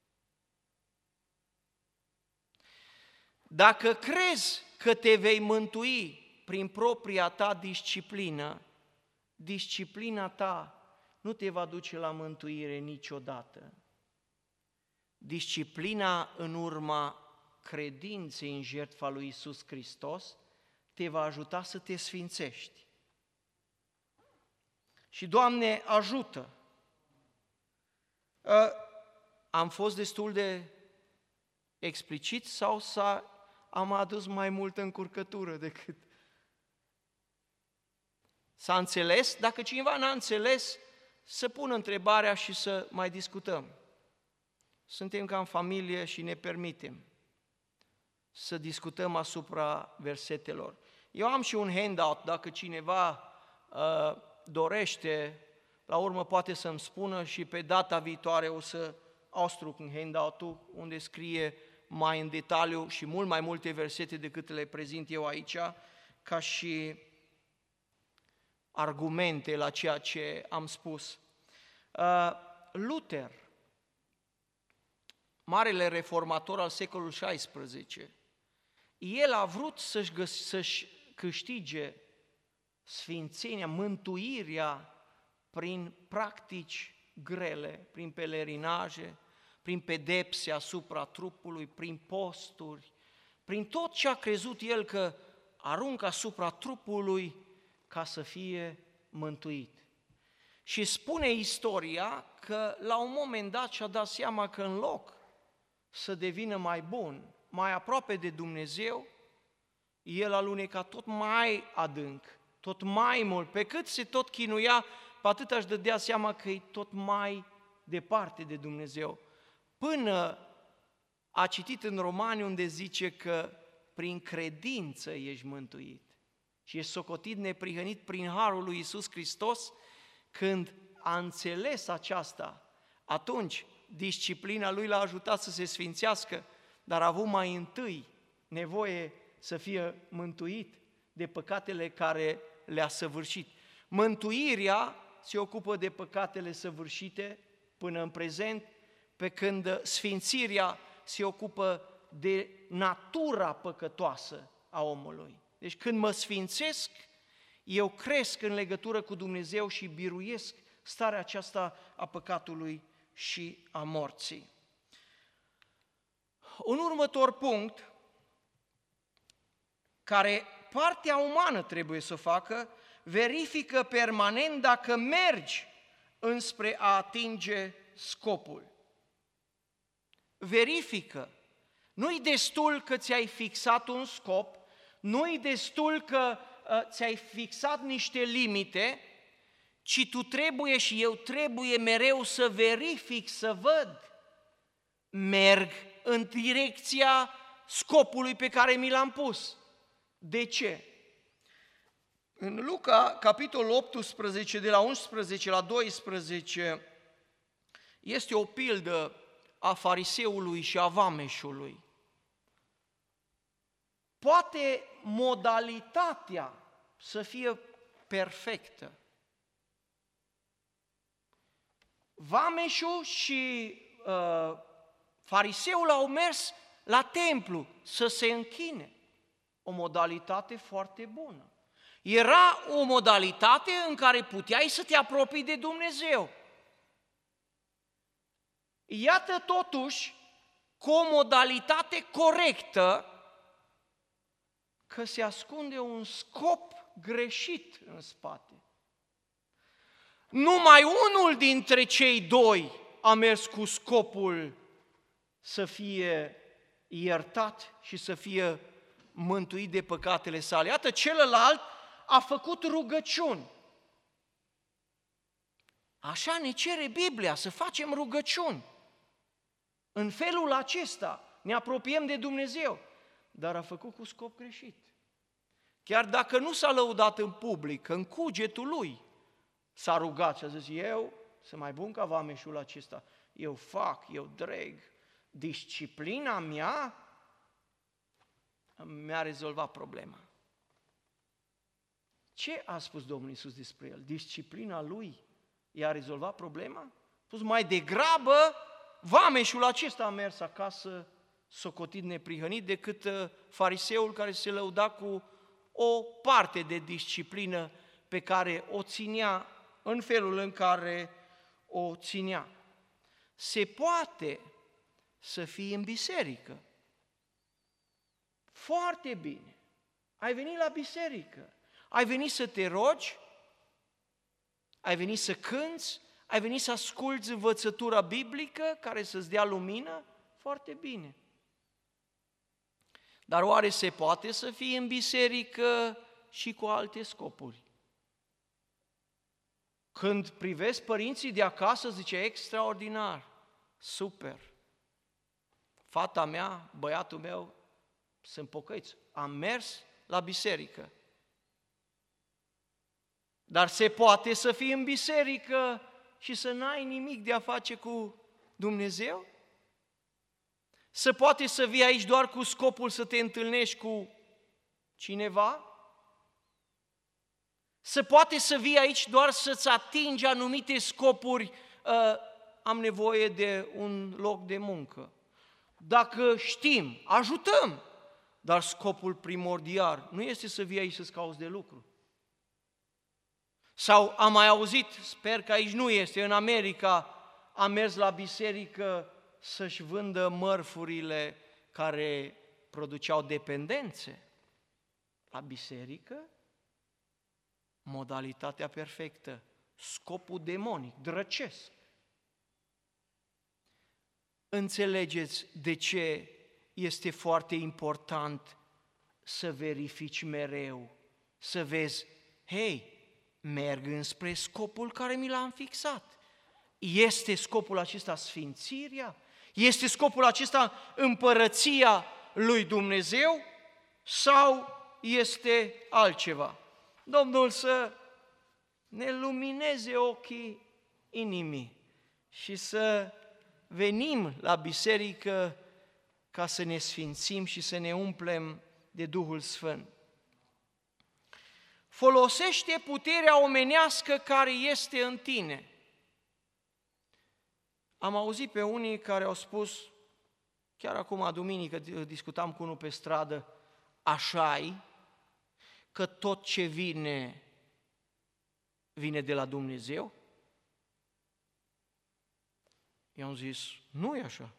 Dacă crezi că te vei mântui prin propria ta disciplină, disciplina ta nu te va duce la mântuire niciodată. Disciplina în urma credinței în jertfa lui Iisus Hristos te va ajuta să te sfințești. Și, Doamne, ajută! Am fost destul de explicit sau s-a, am adus mai multă încurcătură decât... S-a înțeles? Dacă cineva n-a înțeles, să pună întrebarea și să mai discutăm. Suntem ca în familie și ne permitem să discutăm asupra versetelor. Eu am și un handout, dacă cineva uh, dorește, la urmă poate să-mi spună și pe data viitoare o să austruc în handout-ul unde scrie mai în detaliu și mult mai multe versete decât le prezint eu aici, ca și argumente la ceea ce am spus. Uh, Luther, marele reformator al secolului șaisprezece, el a vrut să-și, găs- să-și câștige sfințenia, mântuirea prin practici grele, prin pelerinaje, prin pedepse asupra trupului, prin posturi, prin tot ce a crezut el că aruncă asupra trupului ca să fie mântuit. Și spune istoria că la un moment dat și-a dat seama că în loc să devină mai bun, mai aproape de Dumnezeu, el aluneca tot mai adânc, tot mai mult, pe cât se tot chinuia, pe atât își dădea seama că e tot mai departe de Dumnezeu. Până a citit în Romani unde zice că prin credință ești mântuit și ești socotit neprihănit prin harul lui Iisus Hristos. Când a înțeles aceasta, atunci disciplina lui l-a ajutat să se sfințească, dar a avut mai întâi nevoie să fie mântuit de păcatele care le-a săvârșit. Mântuirea se ocupă de păcatele săvârșite până în prezent, pe când sfințirea se ocupă de natura păcătoasă a omului. Deci când mă sfințesc, eu cresc în legătură cu Dumnezeu și biruiesc starea aceasta a păcatului și a morții. Un următor punct care partea umană trebuie să o facă, verifică permanent dacă mergi înspre a atinge scopul. Verifică. Nu-i destul că ți-ai fixat un scop, nu-i destul că uh, ți-ai fixat niște limite, ci tu trebuie și eu trebuie mereu să verific, să văd. Merg în direcția scopului pe care mi l-am pus. De ce? În Luca, capitolul optsprezece, de la unsprezece la doisprezece, este o pildă a fariseului și a vameșului. Poate modalitatea să fie perfectă. Vameșul și uh, fariseul au mers la templu să se închine. O modalitate foarte bună. Era o modalitate în care puteai să te apropii de Dumnezeu. Iată totuși cu o modalitate corectă că se ascunde un scop greșit în spate. Numai unul dintre cei doi a mers cu scopul să fie iertat și să fie mântuit de păcatele sale. Iată, celălalt a făcut rugăciuni. Așa ne cere Biblia, să facem rugăciuni. În felul acesta ne apropiem de Dumnezeu, dar a făcut cu scop greșit. Chiar dacă nu s-a lăudat în public, în cugetul lui s-a rugat și a zis, eu sunt mai bun ca vameșul acesta, eu fac, eu dreg, disciplina mea mi-a rezolvat problema. Ce a spus Domnul Iisus despre el? Disciplina lui i-a rezolvat problema? A spus mai degrabă, vameșul acesta a mers acasă socotit neprihănit decât fariseul care se lăuda cu o parte de disciplină pe care o ținea în felul în care o ținea. Se poate să fii în biserică. Foarte bine. Ai venit la biserică, ai venit să te rogi, ai venit să cânți, ai venit să asculți învățătura biblică care să-ți dea lumină? Foarte bine. Dar oare se poate să fii în biserică și cu alte scopuri? Când privesc părinții de acasă, zice, extraordinar, super. Fata mea, băiatul meu, sunt pocăiți, am mers la biserică. Dar se poate să fii în biserică și să n-ai nimic de a face cu Dumnezeu? Se poate să vii aici doar cu scopul să te întâlnești cu cineva? Se poate să vii aici doar să-ți atingi anumite scopuri, uh, am nevoie de un loc de muncă. Dacă știm, ajutăm, dar scopul primordial nu este să vii aici să-ți cauți de lucru. Sau am mai auzit, sper că aici nu este, în America a mers la biserică să-și vândă mărfurile care produceau dependențe. La biserică, modalitatea perfectă, scopul demonic, drăcesc. Înțelegeți de ce este foarte important să verifici mereu, să vezi, hei, merg înspre scopul care mi l-am fixat. Este scopul acesta sfințirea? Este scopul acesta împărăția lui Dumnezeu? Sau este altceva? Domnul să ne lumineze ochii inimii și să venim la biserică ca să ne sfințim și să ne umplem de Duhul Sfânt. Folosește puterea omenească care este în tine. Am auzit pe unii care au spus, chiar acum, duminică, discutam cu unul pe stradă, așa-i, că tot ce vine, vine de la Dumnezeu? I-am zis, nu e așa.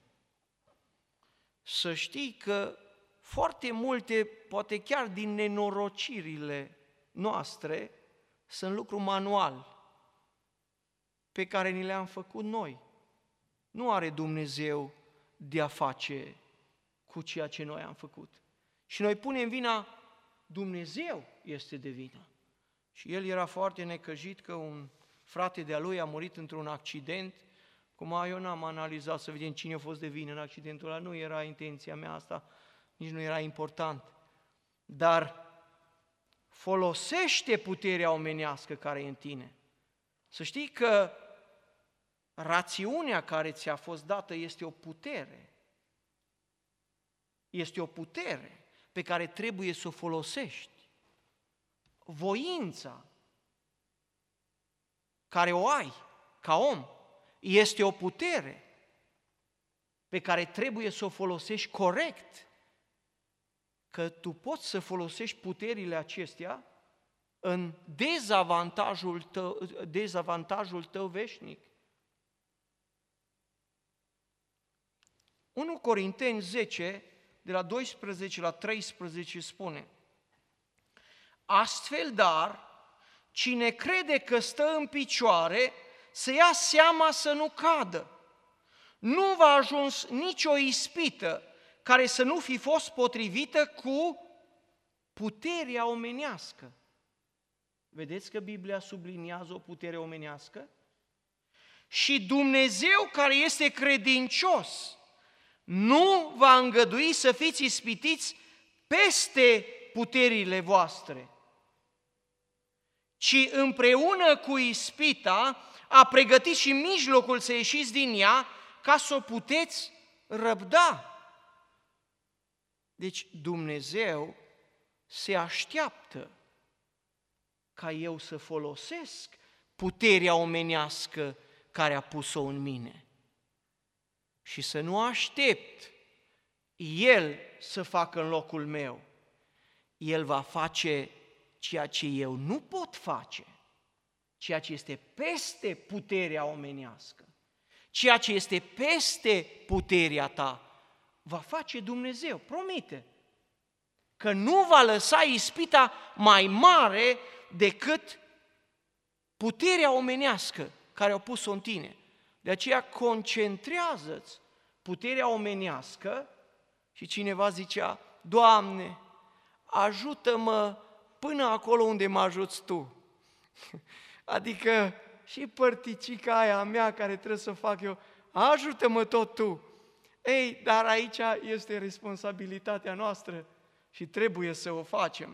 Să știi că foarte multe, poate chiar din nenorocirile noastre, sunt lucru manual, pe care ni le-am făcut noi. Nu are Dumnezeu de a face cu ceea ce noi am făcut. Și noi punem vina, Dumnezeu este de vină. Și el era foarte necăjit că un frate de-a lui a murit într-un accident. Cum eu n-am analizat să vedem cine a fost de vină în accidentul ăla, nu era intenția mea asta, nici nu era important. Dar folosește puterea omenească care e în tine. Să știi că rațiunea care ți-a fost dată este o putere. Este o putere pe care trebuie să o folosești. Voința care o ai ca om este o putere pe care trebuie să o folosești corect. Că tu poți să folosești puterile acestea în dezavantajul tău, dezavantajul tău veșnic. unu Corinteni zece, de la doisprezece la treisprezece spune: astfel, dar, cine crede că stă în picioare, să ia seama să nu cadă. Nu va ajuns nicio ispită care să nu fi fost potrivită cu puterea omenească. Vedeți că Biblia subliniază o putere omenească? Și Dumnezeu, care este credincios, nu va îngădui să fiți ispitiți peste puterile voastre, ci împreună cu ispita a pregătit și mijlocul să ieșiți din ea ca să o puteți răbda. Deci Dumnezeu se așteaptă ca eu să folosesc puterea omenească care a pus-o în mine și să nu aștept El să facă în locul meu. El va face ceea ce eu nu pot face, ceea ce este peste puterea omenească, ceea ce este peste puterea ta, va face Dumnezeu, promite. că nu va lăsa ispita mai mare decât puterea omenească care a pus-o în tine. De aceea concentrează-ți puterea omenească și cineva zicea, Doamne, ajută-mă până acolo unde mă ajuți Tu. Adică și părticica aia mea care trebuie să fac eu, ajută-mă tot Tu. Ei, dar aici este responsabilitatea noastră și trebuie să o facem.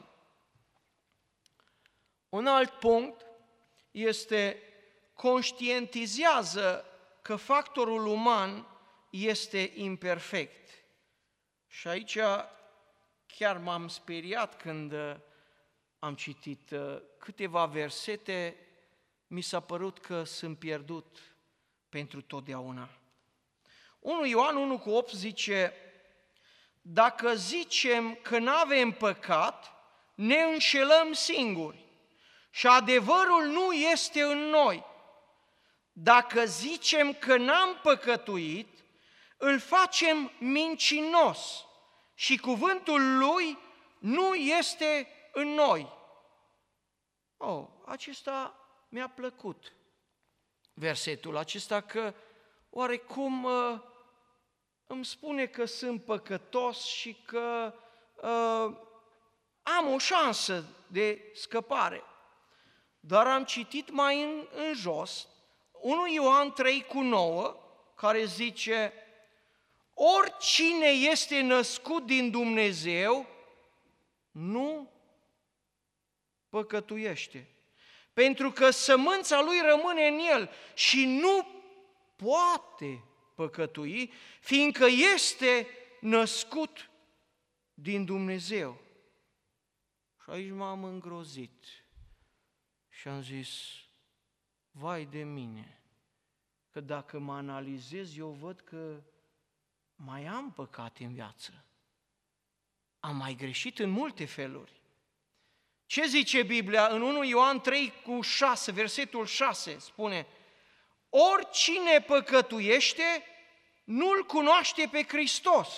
Un alt punct este conștientizează că factorul uman este imperfect. Și aici chiar m-am speriat când am citit câteva versete, mi s-a părut că sunt pierdut pentru totdeauna. unu Ioan unu cu opt zice, dacă zicem că n-avem păcat, ne înșelăm singuri și adevărul nu este în noi. Dacă zicem că n-am păcătuit, îl facem mincinos și cuvântul lui nu este în noi. Oh, acesta mi-a plăcut, versetul acesta, că oarecum uh, îmi spune că sunt păcătos și că uh, am o șansă de scăpare. Dar am citit mai în, în jos, unu Ioan trei cu nouă, care zice, oricine este născut din Dumnezeu nu păcătuiește, pentru că sămânța lui rămâne în el și nu poate păcătui, fiindcă este născut din Dumnezeu. Și aici m-am îngrozit și am zis, vai de mine, că dacă mă analizez, eu văd că mai am păcate în viață. Am mai greșit în multe feluri. Ce zice Biblia? În unu Ioan trei cu șase, versetul șase, spune, oricine păcătuiește, nu-L cunoaște pe Hristos.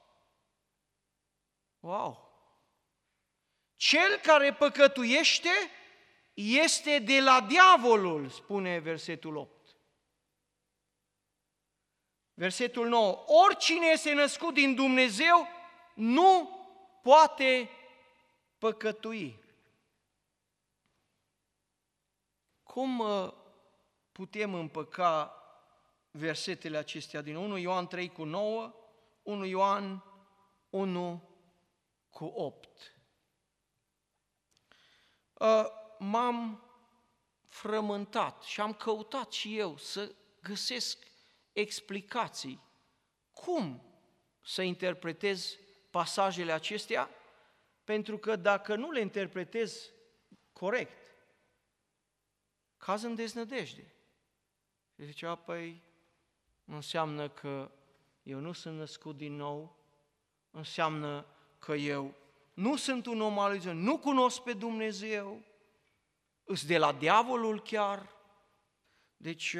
Wow! Cel care păcătuiește este de la diavolul, spune versetul opt. Versetul nouă, oricine este născut din Dumnezeu nu poate păcătui. Cum putem împăca versetele acestea din unu Ioan trei cu nouă, unu Ioan unu cu opt? M-am frământat și am căutat și eu să găsesc explicații. Cum să interpretez pasajele acestea? Pentru că dacă nu le interpretez corect, caz în deznădejde. Și zicea, păi, înseamnă că eu nu sunt născut din nou, înseamnă că eu nu sunt un om al lui Dumnezeu, nu cunosc pe Dumnezeu, îs de la diavolul chiar. Deci,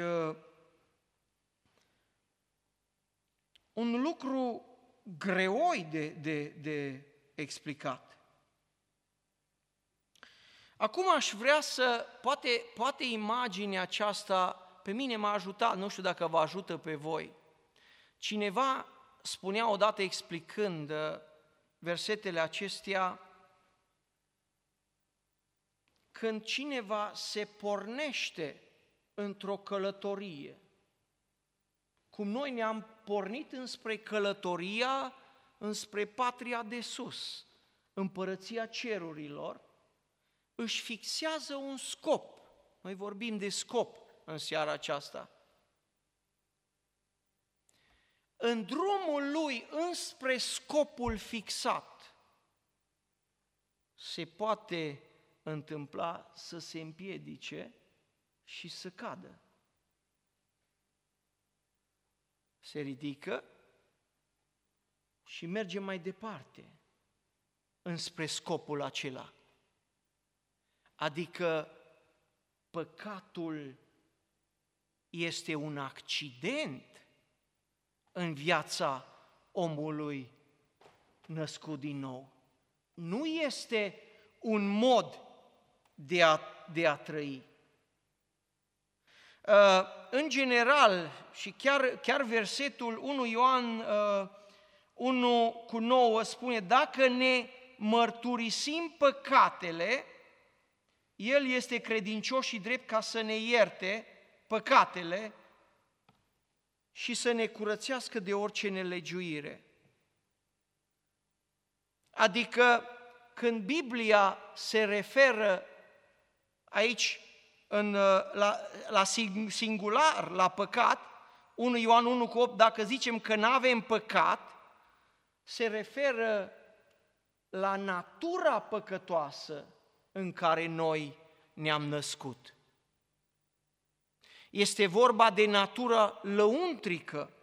un lucru greoi de, de, de explicat. Acum aș vrea să, poate, poate imaginea aceasta pe mine m-a ajutat, nu știu dacă vă ajută pe voi. Cineva spunea odată explicând versetele acestea, când cineva se pornește într-o călătorie, cum noi ne-am pornit înspre călătoria, înspre patria de sus, împărăția cerurilor, își fixează un scop. Noi vorbim de scop în seara aceasta. În drumul lui înspre scopul fixat, se poate întâmpla să se împiedice și să cadă. Se ridică și merge mai departe înspre scopul acela. Adică păcatul este un accident în viața omului născut din nou. nu este un mod de a, de a trăi. În general, și chiar, chiar versetul unu Ioan unu cu nouă spune, dacă ne mărturisim păcatele, El este credincios și drept ca să ne ierte păcatele și să ne curățească de orice nelegiuire. Adică când Biblia se referă aici în, la, la singular, la păcat, unu Ioan unu cu opt, dacă zicem că nu avem păcat, se referă la natura păcătoasă în care noi ne-am născut. Este vorba de natura lăuntrică.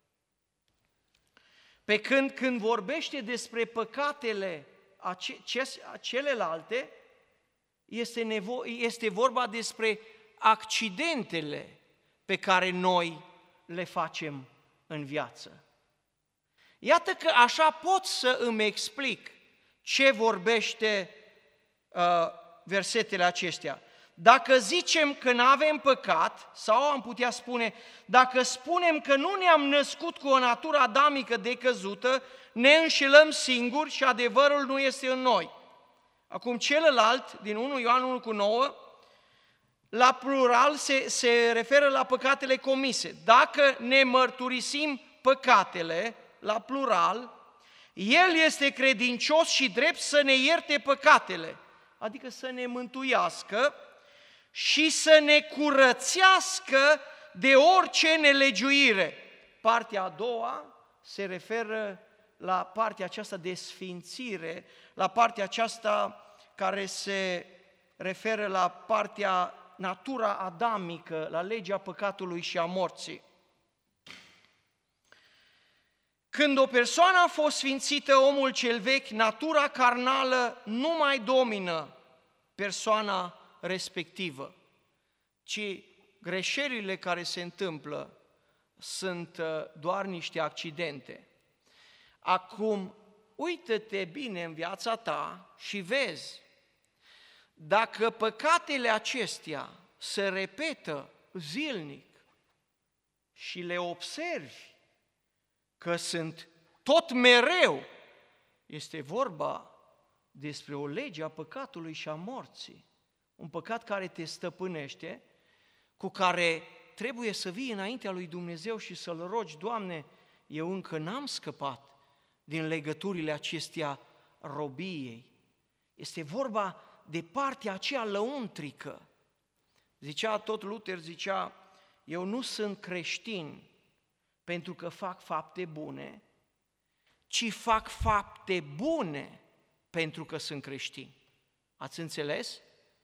Pe când când vorbește despre păcatele celelalte, este, nevo- este vorba despre accidentele pe care noi le facem în viață. Iată că așa pot să îmi explic ce vorbește uh, versetele acestea. Dacă zicem că nu avem păcat, sau am putea spune, dacă spunem că nu ne-am născut cu o natură adamică decăzută, ne înșelăm singuri și adevărul nu este în noi. Acum celălalt, din unu Ioan unu cu nouă, la plural se, se referă la păcatele comise. Dacă ne mărturisim păcatele, la plural, El este credincios și drept să ne ierte păcatele, adică să ne mântuiască și să ne curățească de orice nelegiuire. Partea a doua se referă la partea aceasta de sfințire, la partea aceasta care se referă la partea natura adamică, la legea păcatului și a morții. Când o persoană a fost sfințită, omul cel vechi, natura carnală nu mai domină persoana respectivă, ci greșelile care se întâmplă sunt doar niște accidente. Acum, uită-te bine în viața ta și vezi, dacă păcatele acestea se repetă zilnic și le observi că sunt tot mereu, este vorba despre o lege a păcatului și a morții. Un păcat care te stăpânește, cu care trebuie să vii înaintea lui Dumnezeu și să-L rogi, Doamne, eu încă n-am scăpat din legăturile acestea robiei. Este vorba de partea aceea lăuntrică. Zicea tot Luther, zicea, eu nu sunt creștin pentru că fac fapte bune, ci fac fapte bune pentru că sunt creștin. Ați înțeles?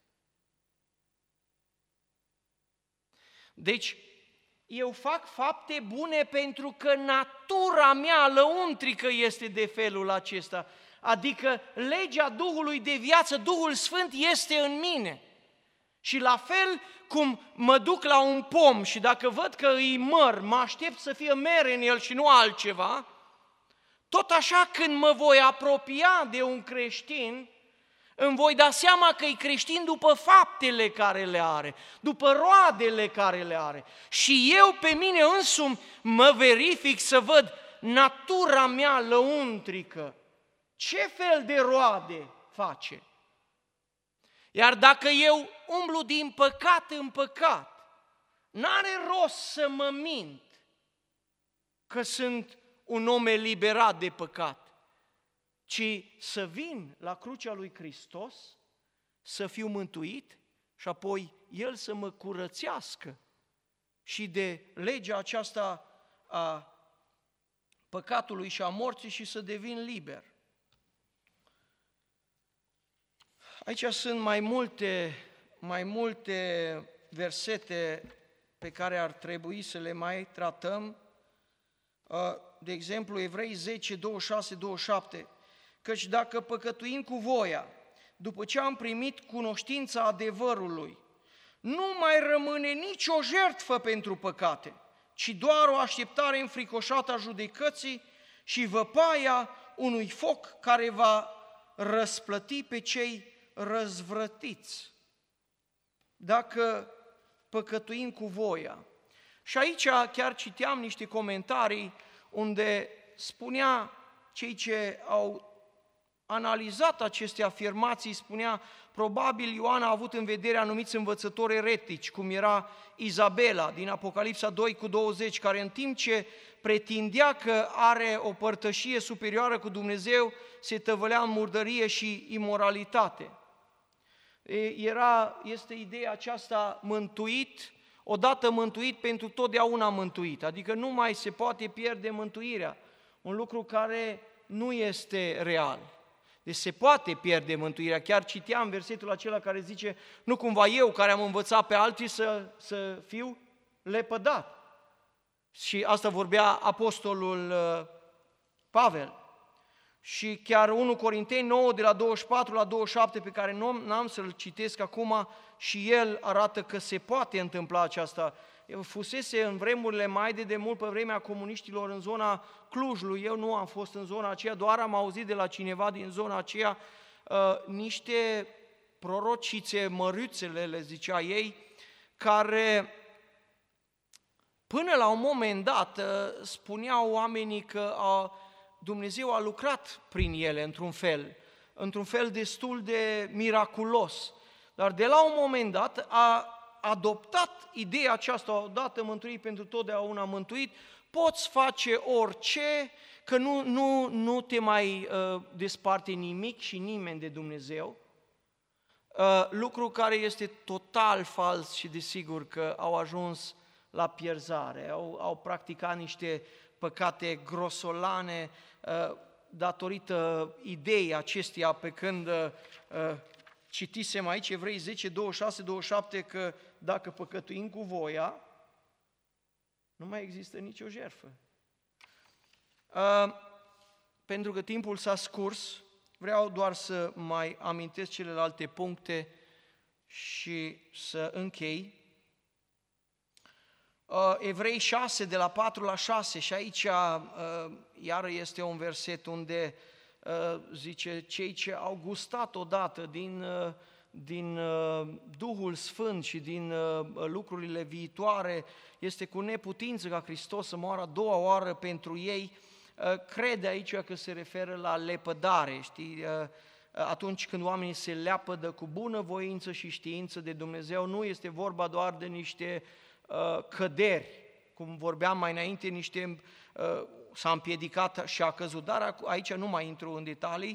Deci, eu fac fapte bune pentru că natura mea lăuntrică este de felul acesta. Adică legea Duhului de viață, Duhul Sfânt este în mine. Și la fel cum mă duc la un pom și dacă văd că îi măr, mă aștept să fie mere în el și nu altceva, tot așa când mă voi apropia de un creștin, îmi voi da seama că e creștin după faptele care le are, după roadele care le are. Și eu pe mine însumi mă verific să văd natura mea lăuntrică. Ce fel de roade face? Iar dacă eu umblu din păcat în păcat, n-are rost să mă mint că sunt un om eliberat de păcat, ci să vin la crucea lui Hristos, să fiu mântuit și apoi El să mă curățească și de legea aceasta a păcatului și a morții și să devin liber. Aici sunt mai multe, mai multe versete pe care ar trebui să le mai tratăm. De exemplu, Evrei zece, douăzeci și șase, douăzeci și șapte. Căci dacă păcătuim cu voia, după ce am primit cunoștința adevărului, nu mai rămâne nicio jertfă pentru păcate, ci doar o așteptare înfricoșată a judecății și văpaia unui foc care va răsplăti pe cei răzvrătiți, dacă păcătuim cu voia. Și aici chiar citeam niște comentarii unde spunea, cei ce au analizat aceste afirmații, spunea, probabil Ioan a avut în vedere anumiți învățători eretici, cum era Izabela din Apocalipsa doi cu douăzeci, care în timp ce pretindea că are o părtășie superioară cu Dumnezeu, se tăvălea în murdărie și imoralitate. Era, este ideea aceasta, mântuit, odată mântuit, pentru totdeauna mântuit, adică nu mai se poate pierde mântuirea, un lucru care nu este real. Deci se poate pierde mântuirea. Chiar citeam versetul acela care zice, nu cumva eu care am învățat pe alții să, să fiu lepădat. Și asta vorbea apostolul Pavel. Și chiar unu Corinteni nouă, de la douăzeci și patru la douăzeci și șapte, pe care nu n-am să-l citesc acum, și el arată că se poate întâmpla aceasta. Eu fusese în vremurile mai de demult, pe vremea comuniștilor, în zona Clujului, eu nu am fost în zona aceea, doar am auzit de la cineva din zona aceea uh, niște prorocițe măruțele, le zicea ei, care până la un moment dat uh, spuneau oamenii că uh, Dumnezeu a lucrat prin ele într-un fel, într-un fel destul de miraculos, dar de la un moment dat a adoptat ideea aceasta, odată mântuit pentru totdeauna mântuit, poți face orice, că nu, nu, nu te mai uh, desparte nimic și nimeni de Dumnezeu, uh, lucru care este total fals și desigur că au ajuns la pierzare, au, au practicat niște păcate grosolane uh, datorită ideii acesteia, pe când uh, citisem aici Evrei zece, douăzeci și șase, douăzeci și șapte, că dacă păcătuim cu voia, nu mai există nicio jertfă. Uh, pentru că timpul s-a scurs, vreau doar să mai amintesc celelalte puncte și să închei. Uh, Evrei șase, de la patru la șase, și aici uh, iară este un verset unde uh, zice, cei ce au gustat odată din, uh, din uh, Duhul Sfânt și din uh, lucrurile viitoare, este cu neputință ca Hristos să moară a doua oară pentru ei. Uh, crede aici că se referă la lepădare, știi? Uh, atunci când oamenii se leapădă cu bună voință și știință de Dumnezeu, nu este vorba doar de niște căderi, cum vorbeam mai înainte, niște, s-a împiedicat și a căzut, dar aici nu mai intru în detalii.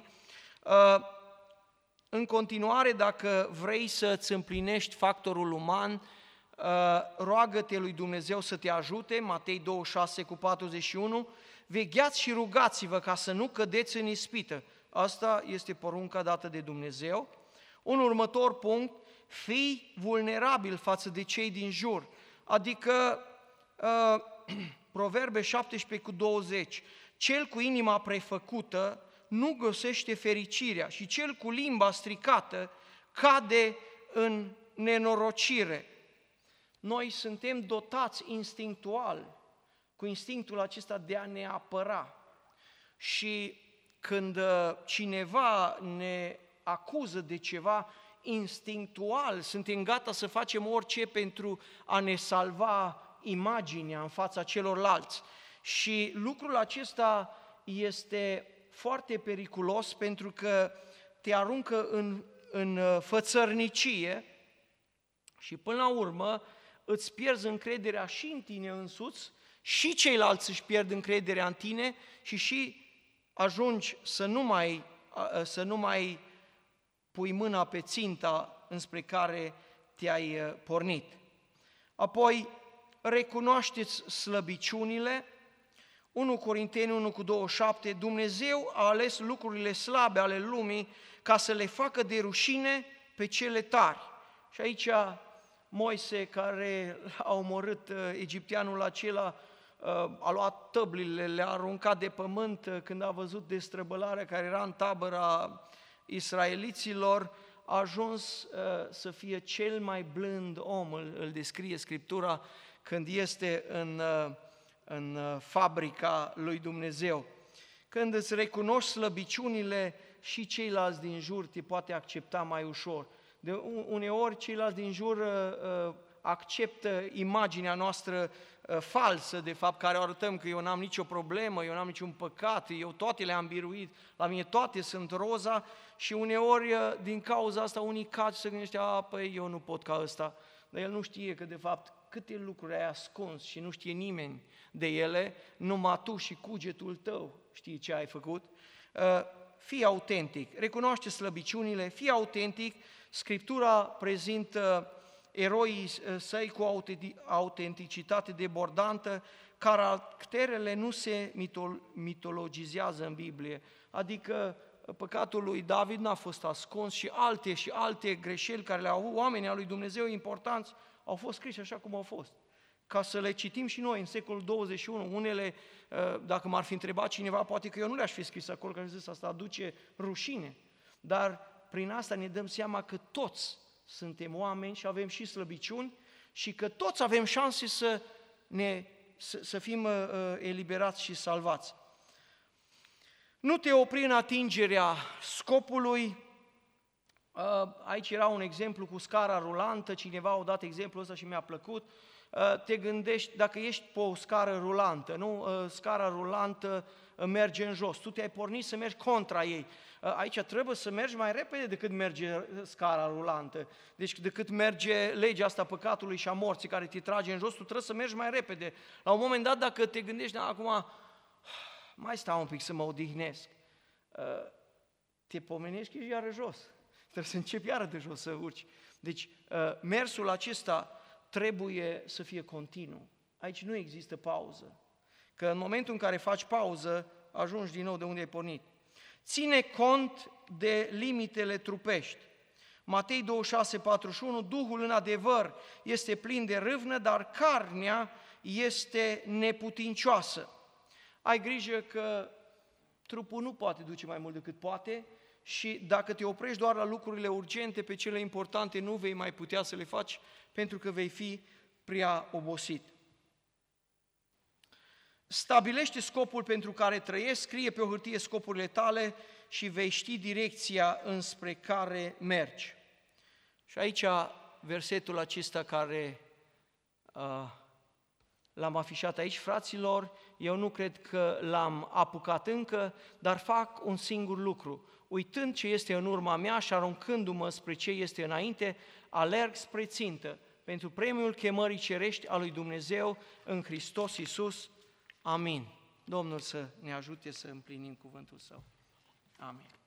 În continuare, dacă vrei să-ți împlinești factorul uman, roagă-te lui Dumnezeu să te ajute, Matei douăzeci și șase cu patruzeci și unu, vegheați și rugați-vă ca să nu cădeți în ispită. Asta este porunca dată de Dumnezeu. Un următor punct, fii vulnerabil față de cei din jur. Adică, uh, Proverbe șaptesprezece cu douăzeci, cel cu inima prefăcută nu găsește fericirea și cel cu limba stricată cade în nenorocire. Noi suntem dotați instinctual, cu instinctul acesta de a ne apăra. Și când cineva ne acuză de ceva, instinctual suntem gata să facem orice pentru a ne salva imaginea în fața celorlalți. Și lucrul acesta este foarte periculos pentru că te aruncă în, în fățărnicie și până la urmă îți pierzi încrederea și în tine însuți, și ceilalți își pierd încrederea în tine și și ajungi să nu mai, să nu mai pui mâna pe ținta înspre care te-ai pornit. Apoi, recunoașteți slăbiciunile. unu Corinteni unu cu douăzeci și șapte, Dumnezeu a ales lucrurile slabe ale lumii ca să le facă de rușine pe cele tari. Și aici Moise, care a omorât egipteanul acela, a luat tăblile, le-a aruncat de pământ când a văzut destrăbălarea care era în tabăra israeliților, a ajuns uh, să fie cel mai blând om, îl, îl descrie Scriptura, când este în, uh, în uh, fabrica lui Dumnezeu. Când îți recunoști slăbiciunile, și ceilalți din jur te poate accepta mai ușor. De uneori ceilalți din jur uh, acceptă imaginea noastră uh, falsă, de fapt, care o arătăm că eu n-am nicio problemă, eu n-am niciun păcat, eu toate le-am biruit, la mine toate sunt roza și uneori uh, din cauza asta unii cad și se gândește, a, păi eu nu pot ca ăsta, dar el nu știe că de fapt câte lucruri ai ascuns și nu știe nimeni de ele, numai tu și cugetul tău știi ce ai făcut. Uh, fii autentic, recunoaște slăbiciunile, fii autentic. Scriptura prezintă eroii săi cu autenticitate debordantă, caracterele nu se mitologizează în Biblie, adică păcatul lui David n-a fost ascuns și alte și alte greșeli care le-au avut oamenii al lui Dumnezeu importanți au fost scrise așa cum au fost. Ca să le citim și noi în secolul douăzeci și unu, unele, dacă m-ar fi întrebat cineva, poate că eu nu le-aș fi scris acolo, că am zis asta aduce rușine, dar prin asta ne dăm seama că toți suntem oameni și avem și slăbiciuni și că toți avem șanse să, ne, să, să fim uh, eliberați și salvați. Nu te opri în atingerea scopului. Uh, aici era un exemplu cu scara rulantă, cineva a dat exemplul ăsta și mi-a plăcut. Uh, te gândești, dacă ești pe o scară rulantă, nu? Uh, scara rulantă uh, merge în jos, tu te-ai pornit să mergi contra ei. Aici trebuie să mergi mai repede decât merge scara rulantă. Deci decât merge legea asta păcatului și a morții care te trage în jos, tu trebuie să mergi mai repede. La un moment dat, dacă te gândești, acum mai stau un pic să mă odihnesc, te pomenești că ești iară jos. Trebuie să începi iară de jos să urci. Deci mersul acesta trebuie să fie continuu. Aici nu există pauză. Că în momentul în care faci pauză, ajungi din nou de unde ai pornit. Ține cont de limitele trupești. Matei douăzeci și șase, patruzeci și unu, Duhul în adevăr este plin de râvnă, dar carnea este neputincioasă. Ai grijă că trupul nu poate duce mai mult decât poate și dacă te oprești doar la lucrurile urgente, pe cele importante nu vei mai putea să le faci pentru că vei fi prea obosit. Stabilește scopul pentru care trăiești, scrie pe o hârtie scopurile tale și vei ști direcția înspre care mergi. Și aici versetul acesta care uh, l-am afișat aici, fraților, eu nu cred că l-am apucat încă, dar fac un singur lucru. Uitând ce este în urma mea și aruncându-mă spre ce este înainte, alerg spre țintă, pentru premiul chemării cerești a lui Dumnezeu în Hristos Iisus. Amin. Domnul să ne ajute să împlinim cuvântul Său. Amin.